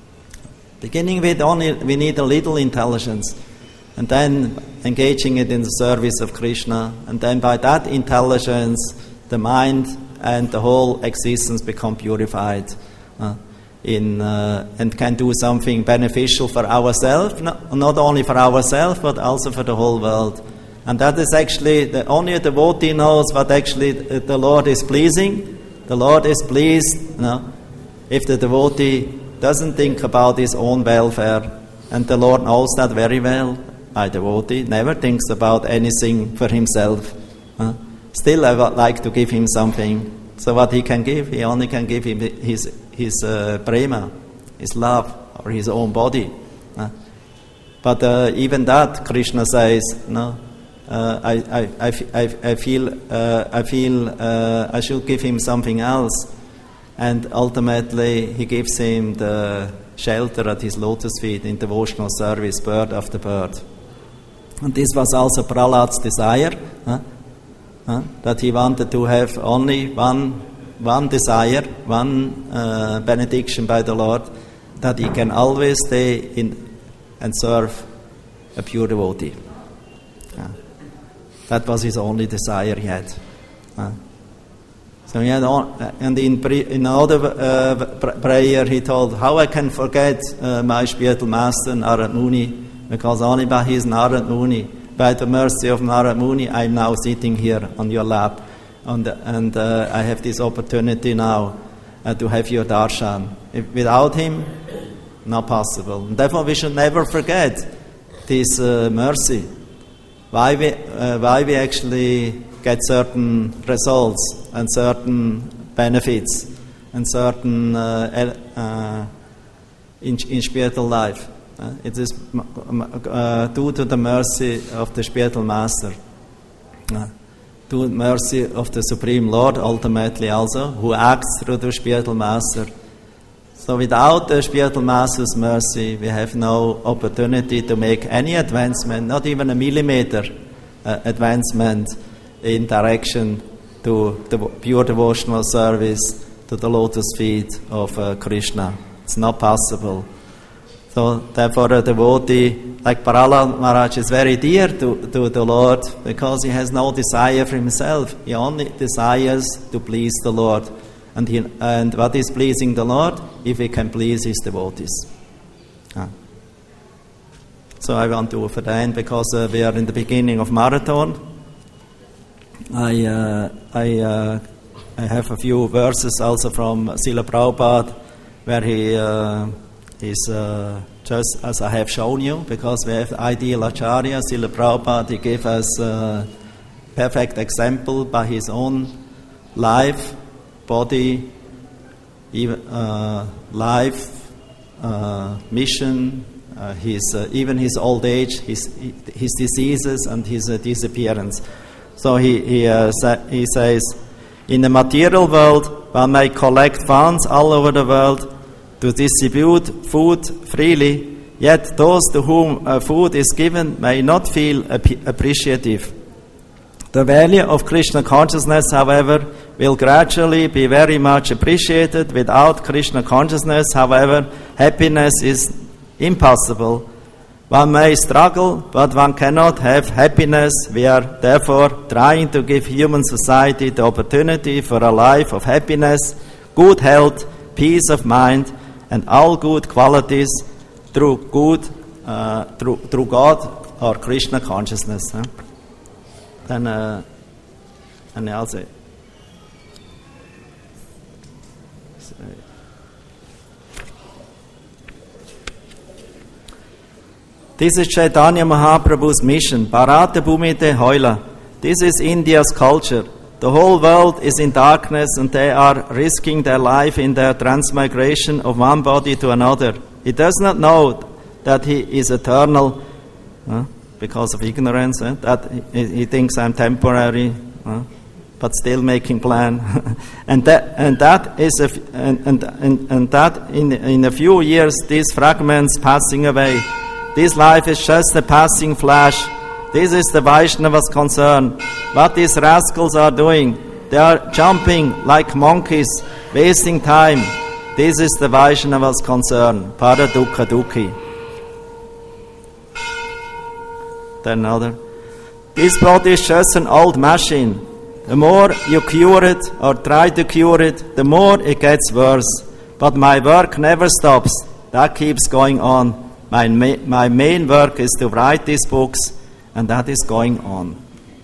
Beginning with only, we need a little intelligence, and then engaging it in the service of Krishna, and then by that intelligence, the mind and the whole existence become purified uh, in uh, and can do something beneficial for ourselves, not, not only for ourselves, but also for the whole world. And that is actually, the, only a devotee knows what actually the, the Lord is pleasing. The Lord is pleased, you know, if the devotee doesn't think about his own welfare, and the Lord knows that very well. My devotee never thinks about anything for himself. Huh? Still, I would like to give him something. So what he can give, he only can give him his his uh, prema, his love, or his own body. Huh? But uh, even that, Krishna says, no. Uh, I, I, I, I, I feel uh, I feel uh, I should give him something else, and ultimately he gives him the shelter at his lotus feet in devotional service, bird after bird. And this was also Prahlad's desire, huh? Huh? That he wanted to have only one one desire, one uh, benediction by the Lord, that he can always stay in and serve a pure devotee. Huh? That was his only desire he had. Huh? So he had all, and in, pre, in another uh, prayer he told, how I can forget uh, my spiritual master Narad Muni, because only by his Narad Muni, by the mercy of Narad Muni, I am now sitting here on your lap, on the, and uh, I have this opportunity now uh, to have your darshan. If, without him, not possible. And therefore we should never forget this uh, mercy. Why we, uh, why we actually get certain results and certain benefits and certain uh, uh, in, in spiritual life. Uh, it is uh, due to the mercy of the spiritual master, uh, to the mercy of the Supreme Lord ultimately also, who acts through the spiritual master. So without the spiritual master's mercy, we have no opportunity to make any advancement, not even a millimeter uh, advancement in direction to the pure devotional service, to the lotus feet of uh, Krishna. It's not possible. So therefore a devotee like Prahlad Maharaj is very dear to, to the Lord, because he has no desire for himself. He only desires to please the Lord. And, he, and what is pleasing the Lord? If he can please his devotees. Ah. So I want to for the end, because uh, we are in the beginning of marathon. I uh, I uh, I have a few verses also from Srila Prabhupada, where he uh, is uh, just as I have shown you, because we have ideal Acharya, Srila Prabhupada. He gave us a perfect example by his own life, body, even, uh, life, uh, mission, uh, his uh, even his old age, his his diseases and his uh, disappearance. So he he, uh, sa- he says, in the material world, one may collect funds all over the world to distribute food freely, yet those to whom uh, food is given may not feel ap- appreciative. The value of Krishna consciousness, however, will gradually be very much appreciated. Without Krishna consciousness, however, happiness is impossible. One may struggle, but one cannot have happiness. We are therefore trying to give human society the opportunity for a life of happiness, good health, peace of mind, and all good qualities through good, uh, through through God or Krishna consciousness. Huh? Then, uh, and also. This is Chaitanya Mahaprabhu's mission, Bharata Bhumite Hoila. This is India's culture. The whole world is in darkness and they are risking their life in their transmigration of one body to another. He does not know that he is eternal uh, because of ignorance, uh, that he, he thinks I'm temporary, uh, but still making plan. and that and that is a, and, and, and, and that in, in a few years these fragments passing away. This life is just a passing flash. This is the Vaishnava's concern. What these rascals are doing, they are jumping like monkeys, wasting time. This is the Vaishnava's concern. Para dukkha dukhi. Then another. This body is just an old machine. The more you cure it or try to cure it, the more it gets worse. But my work never stops. That keeps going on. My, ma- my main work is to write these books, and that is going on.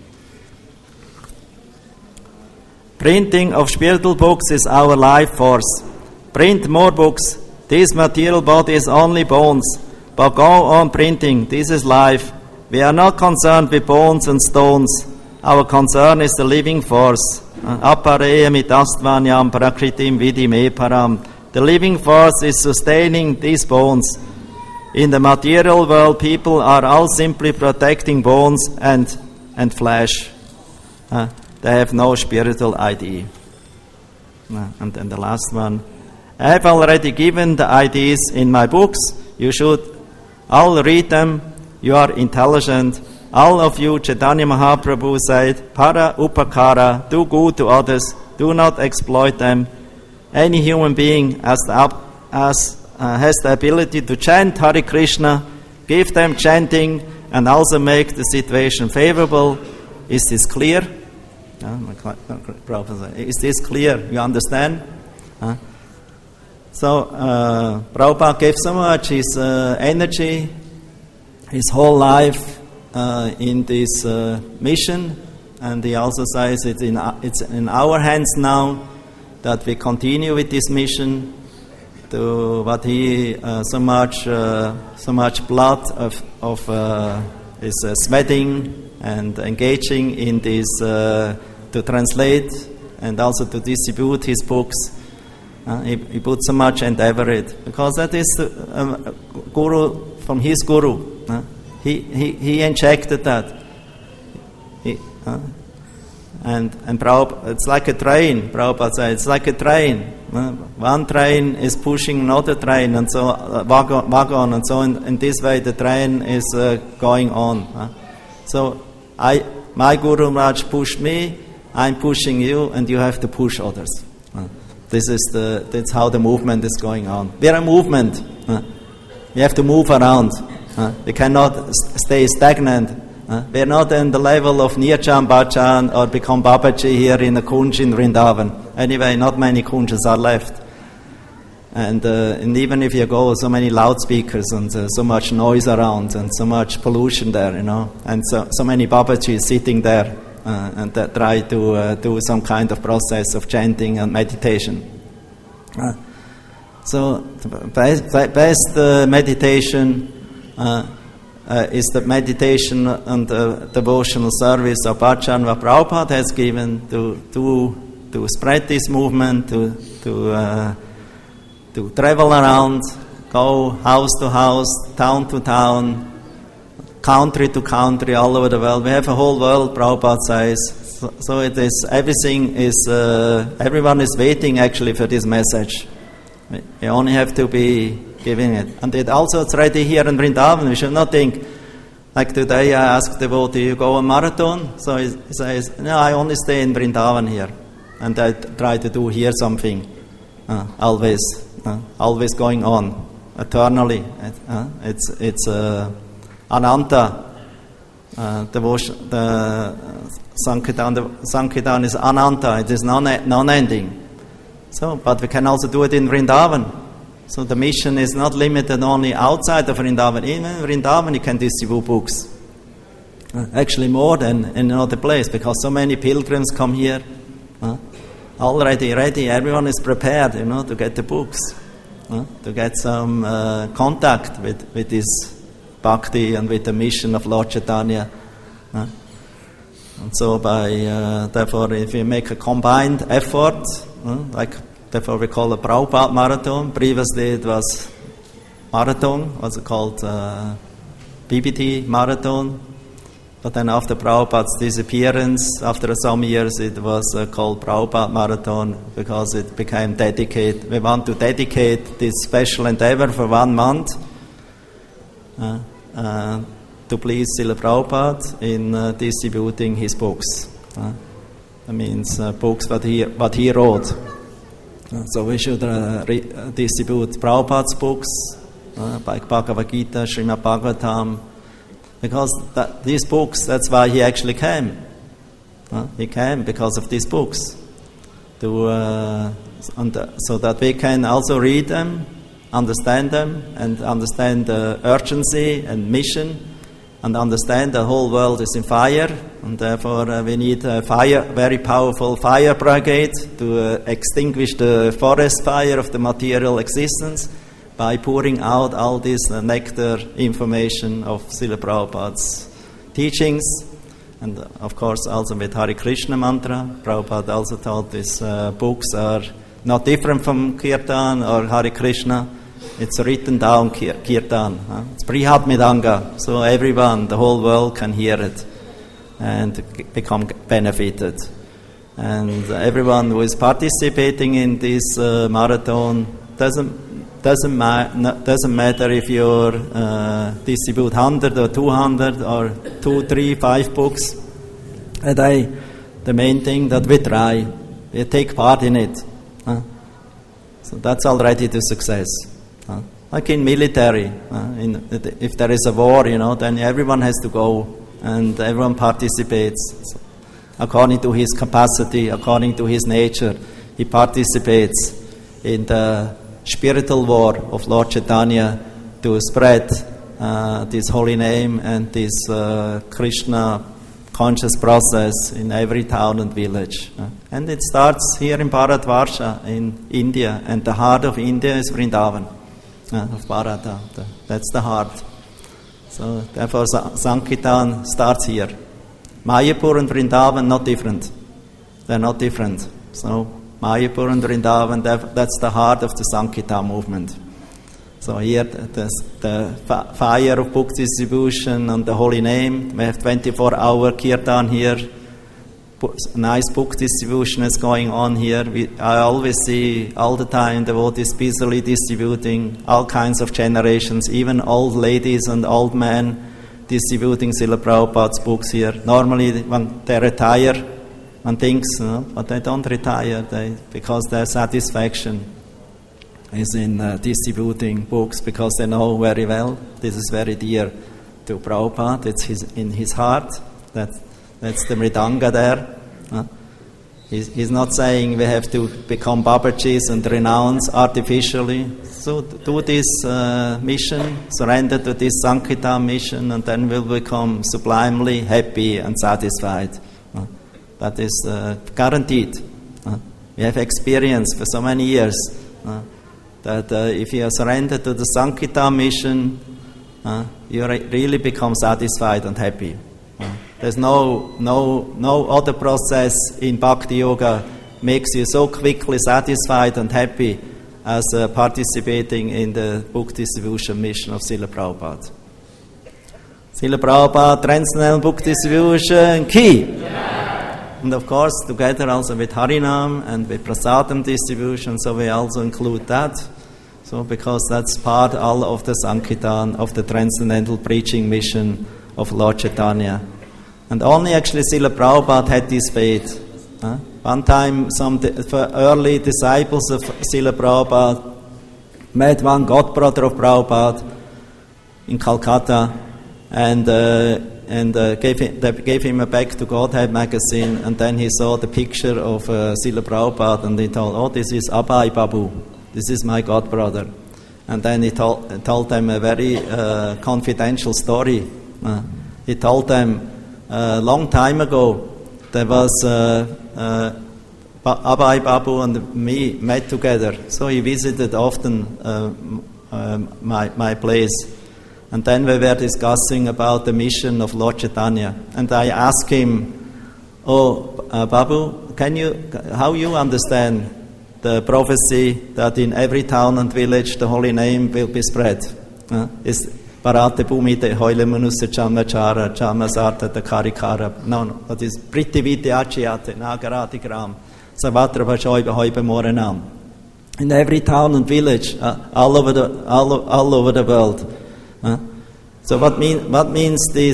Printing of spiritual books is our life force. Print more books. This material body is only bones, but go on printing. This is life. We are not concerned with bones and stones. Our concern is the living force. Apareya mitastvanyam prakritim vidim eparam. The living force is sustaining these bones. In the material world, people are all simply protecting bones and and flesh. Uh, they have no spiritual idea. Uh, and then the last one. I have already given the ideas in my books. You should all read them. You are intelligent. All of you, Chaitanya Mahaprabhu said, para upakara, do good to others. Do not exploit them. Any human being as the up, as Uh, has the ability to chant Hare Krishna, give them chanting, and also make the situation favorable. Is this clear? Uh, is this clear? You understand? Uh, so, uh, Prabhupada gave so much his uh, energy, his whole life uh, in this uh, mission, and he also says it's in, uh, it's in our hands now that we continue with this mission. To what he uh, so much uh, so much blood of of uh, is uh, sweating and engaging in this uh, to translate and also to distribute his books. Uh, he, he put so much endeavor it because that is the um, guru from his guru. Uh, he he he injected that. He, uh, and and Prabhupada, it's like a train. Prabhupada said it's like a train. Uh, one train is pushing another train, and so uh, wagon, wagon, and so in, in this way the train is uh, going on. Uh. So I, my Guru Maharaj pushed me, I'm pushing you, and you have to push others. Uh. This is the that's how the movement is going on. We are a movement. Uh. We have to move around. Uh. We cannot st- stay stagnant. Uh, we are not in the level of Nirjan Bhajan or become Babaji here in the Kunj in Vrindavan. Anyway, not many Kunjas are left. And, uh, and even if you go, so many loudspeakers and uh, so much noise around and so much pollution there, you know, and so, so many Babajis sitting there uh, and that try to uh, do some kind of process of chanting and meditation. Uh, so, the best, best uh, meditation uh, Uh, is the meditation and the devotional service of Bhajan what Prabhupada has given to to to spread this movement, to to uh, to travel around, go house to house, town to town, country to country, all over the world. We have a whole world, Prabhupada says. So, so it is everything is uh, everyone is waiting actually for this message. We only have to be giving it. And it also it's ready here in Vrindavan. We should not think, like today I asked the devotee, you go a marathon? So he says, no, I only stay in Vrindavan here. And I try to do here something. Uh, always, uh, always going on, eternally. Uh, it's, it's, uh, Ananta. Uh, the, the Sankirtan, the Sankirtan is Ananta. It is non, non-ending. So, but we can also do it in Vrindavan. So the mission is not limited only outside of Vrindavan. Even in Vrindavan you can distribute books. Uh, actually more than in another place, because so many pilgrims come here. Uh, already ready, everyone is prepared, you know, to get the books. Uh, to get some uh, contact with, with this bhakti and with the mission of Lord Chaitanya. Uh, and so by, uh, therefore if we make a combined effort, uh, like therefore we call a Prabhupada Marathon. Previously it was Marathon, was called uh, B B T Marathon. But then after Prabhupada's disappearance, after some years it was uh, called Prabhupada Marathon, because it became dedicated. We want to dedicate this special endeavor for one month uh, uh, to please Srila Prabhupada in uh, distributing his books. Uh, that means uh, books what he, what he wrote. Uh, so we should uh, re- uh, distribute Prabhupada's books, uh, like Bhagavad Gita, Srimad Bhagavatam, because that, these books, that's why he actually came. Uh, he came because of these books. To, uh, so that we can also read them, understand them, and understand the urgency and mission, and understand the whole world is in fire, and therefore uh, we need a fire, very powerful fire brigade to uh, extinguish the forest fire of the material existence by pouring out all this uh, nectar information of Srila Prabhupada's teachings, and uh, of course also with Hare Krishna mantra. Prabhupada also taught these uh, books are not different from Kirtan or Hare Krishna. It's written down Kirtan. Huh? It's Brihad Midanga, so everyone, the whole world can hear it and become benefited. And everyone who is participating in this uh, marathon doesn't doesn't ma- doesn't matter if you uh, distribute hundred or two hundred or two, three, five books a day. The main thing that we try, we take part in it. Huh? So that's already the success. Uh, like in military, uh, in, if there is a war, you know, then everyone has to go and everyone participates so, according to his capacity, according to his nature. He participates in the spiritual war of Lord Chaitanya to spread uh, this holy name and this uh, Krishna conscious process in every town and village. Uh, and it starts here in Bharatvarsha in India, and the heart of India is Vrindavan. Uh, of Bharata. The, that's the heart. So therefore Sankirtan starts here. Mayapur and Vrindavan not different. They're not different. So Mayapur and Vrindavan, that's the heart of the Sankirtan movement. So here the, the fire of book distribution and the holy name. We have twenty-four hour Kirtan here. Nice book distribution is going on here. We, I always see all the time devotees busily distributing all kinds of generations, even old ladies and old men distributing Srila Prabhupada's books here. Normally when they retire, one thinks, you know, but they don't retire they, because their satisfaction is in uh, distributing books, because they know very well this is very dear to Prabhupada. It's his, in his heart. That That's the Mridanga there. Huh? He's, he's not saying we have to become Babajis and renounce artificially. So do this uh, mission, surrender to this Sankirtan mission, and then we'll become sublimely happy and satisfied. Huh? That is uh, guaranteed. Huh? We have experience for so many years uh, that uh, if you surrender to the Sankirtan mission, uh, you re- really become satisfied and happy. Uh, there's no no no other process in Bhakti Yoga makes you so quickly satisfied and happy as uh, participating in the book distribution mission of Srila Prabhupada. Srila Prabhupada, Transcendental Book Distribution, key! Yeah. And of course, together also with Harinam and with Prasadam distribution, so we also include that. So because that's part all of the Sankirtan, of the Transcendental Preaching Mission of Lord Chaitanya. And only actually Srila Prabhupada had this faith. Uh, one time some di- early disciples of Srila Prabhupada met one godbrother of Prabhupada in Calcutta, and uh, and uh, gave him, they gave him a Back to Godhead magazine, and then he saw the picture of uh, Srila Prabhupada, and he told, oh, this is Abhay Babu, this is my god brother. And then he told, told them a very uh, confidential story. Uh, he told them a uh, long time ago there was uh, uh, Abhay Babu and me met together, so he visited often uh, uh, my my place. And then we were discussing about the mission of Lord Chaitanya. And I asked him, oh, uh, Babu, can you, how you understand the prophecy that in every town and village the holy name will be spread? Uh, is Parate Bhumite Hoile Manusa Chamachara Chamasarta the Karikara. No, no, that is Pritivite Achiate Nagarati Gram Savatra Vashoiba Hoibe Morenam. In every town and village, uh, all over the all, all over the world. Uh, so what mean what means this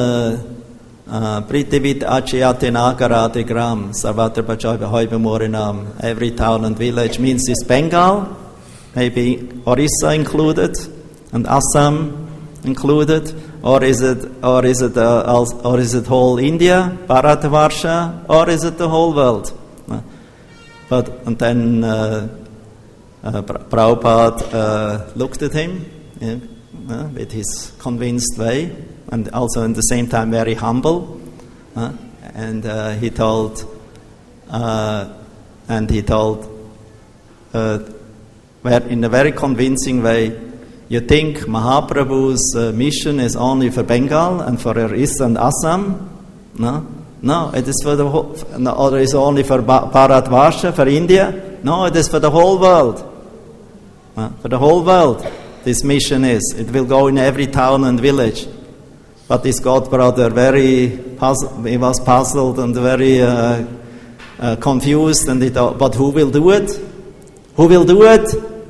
Pritivit Achiyate Nagarate Gram Sarvatra Pachoiba Hoibe Morinam? Every town and village means this Bengal, maybe Orissa included, and Assam included, or is it or is it uh, or is it whole India, Bharatavarsha, or is it the whole world? Uh, but and then uh, uh, Prabhupada uh, looked at him. Yeah, Uh, with his convinced way, and also at the same time very humble, uh, and uh, he told, uh, and he told, uh, in a very convincing way, you think Mahaprabhu's uh, mission is only for Bengal and for Orissa and Assam? No, no, it is for the whole, no, or it is only for Bharatvarsha, for India? No, it is for the whole world, uh, for the whole world. This mission is. It will go in every town and village. But this god brother, very puzzled, he was puzzled and very uh, uh, confused, and he thought, but who will do it? Who will do it?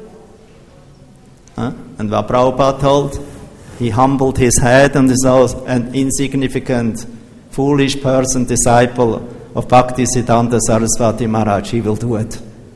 Huh? And what Prabhupada told, he humbled his head and is an insignificant, foolish person, disciple of Bhaktisiddhanta Saraswati Maharaj. He will do it.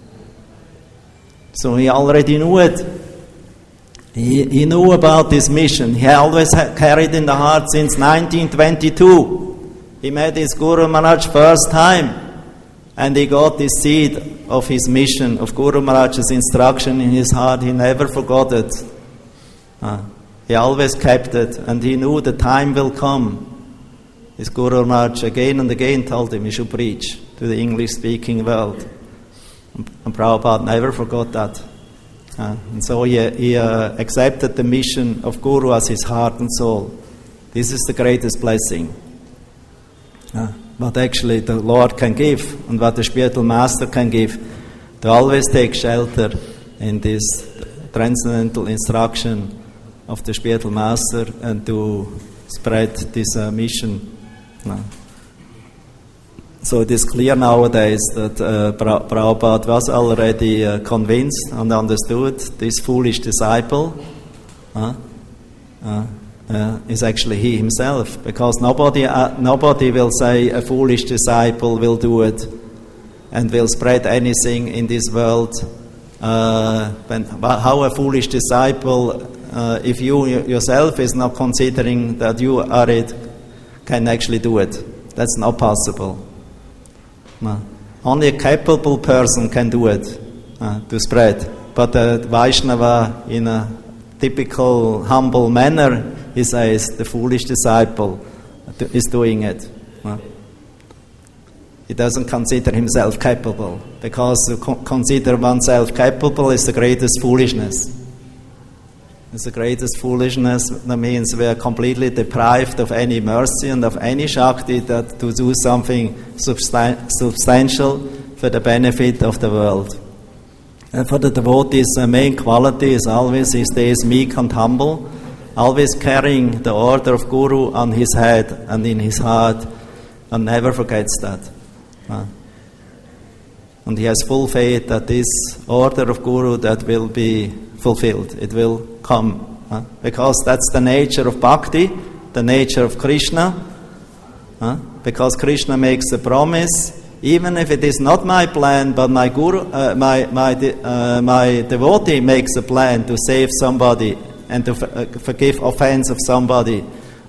So he already knew it. He, he knew about this mission. He always had carried in the heart since nineteen twenty-two. He met his Guru Maharaj first time, and he got the seed of his mission, of Guru Maharaj's instruction in his heart. He never forgot it. Uh, he always kept it, and he knew the time will come. His Guru Maharaj again and again told him he should preach to the English-speaking world. And Prabhupada never forgot that. Uh, and so he, he uh, accepted the mission of Guru as his heart and soul. This is the greatest blessing. Uh, what actually the Lord can give and what the spiritual master can give, to always take shelter in this transcendental instruction of the spiritual master and to spread this uh, mission. Uh, So it is clear nowadays that uh, Prabhupada was already uh, convinced and understood this foolish disciple uh, uh, uh, is actually he himself, because nobody uh, nobody will say a foolish disciple will do it and will spread anything in this world. Uh, when, how a foolish disciple, uh, if you yourself is not considering that you are it, can actually do it. That's not possible. No. Only a capable person can do it, uh, to spread. But a Vaishnava, in a typical humble manner, he says the foolish disciple is doing it. Uh. He doesn't consider himself capable, because to co- consider oneself capable is the greatest foolishness. It's the greatest foolishness. That means we are completely deprived of any mercy and of any Shakti that to do something substan- substantial for the benefit of the world. And for the devotees, the main quality is always he stays meek and humble, always carrying the order of Guru on his head and in his heart, and never forgets that. Uh, and he has full faith that this order of Guru that will be fulfilled. It will come. Uh, because that's the nature of Bhakti, the nature of Krishna. Uh, because Krishna makes a promise, even if it is not my plan, but my Guru, uh, my my de- uh, my devotee makes a plan to save somebody and to f- uh, forgive offense of somebody,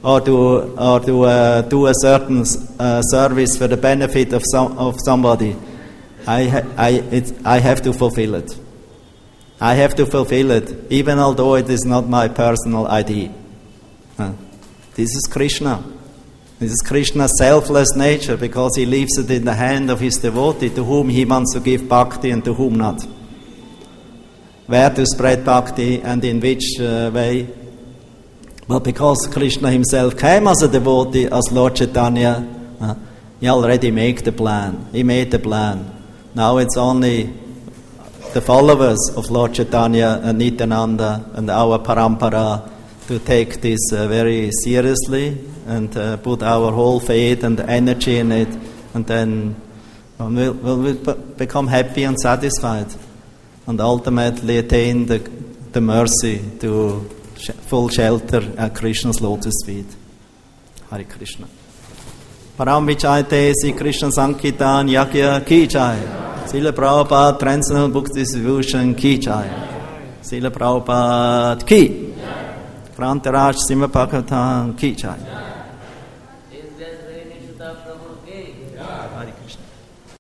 or to or to uh, do a certain uh, service for the benefit of some of somebody, I ha- I it, I have to fulfill it. I have to fulfill it, even although it is not my personal idea. Uh, this is Krishna. This is Krishna's selfless nature, because he leaves it in the hand of his devotee, to whom he wants to give bhakti and to whom not. Where to spread bhakti and in which uh, way. Well, because Krishna himself came as a devotee, as Lord Chaitanya, uh, he already made the plan. He made the plan. Now it's only the followers of Lord Chaitanya and Nityananda and our parampara to take this uh, very seriously and uh, put our whole faith and energy in it, and then we'll, we'll become happy and satisfied, and ultimately attain the, the mercy to sh- full shelter at Krishna's lotus feet. Hare Krishna. Param Vichayate Sri Krishna Sankirtan Yagya Ki Jai. Srila Prabhupada Transcendental Book Distribution Ki Jai. Srila Prabhupada Ki. Grantaraj Srimad Bhagavatam Ki Jai.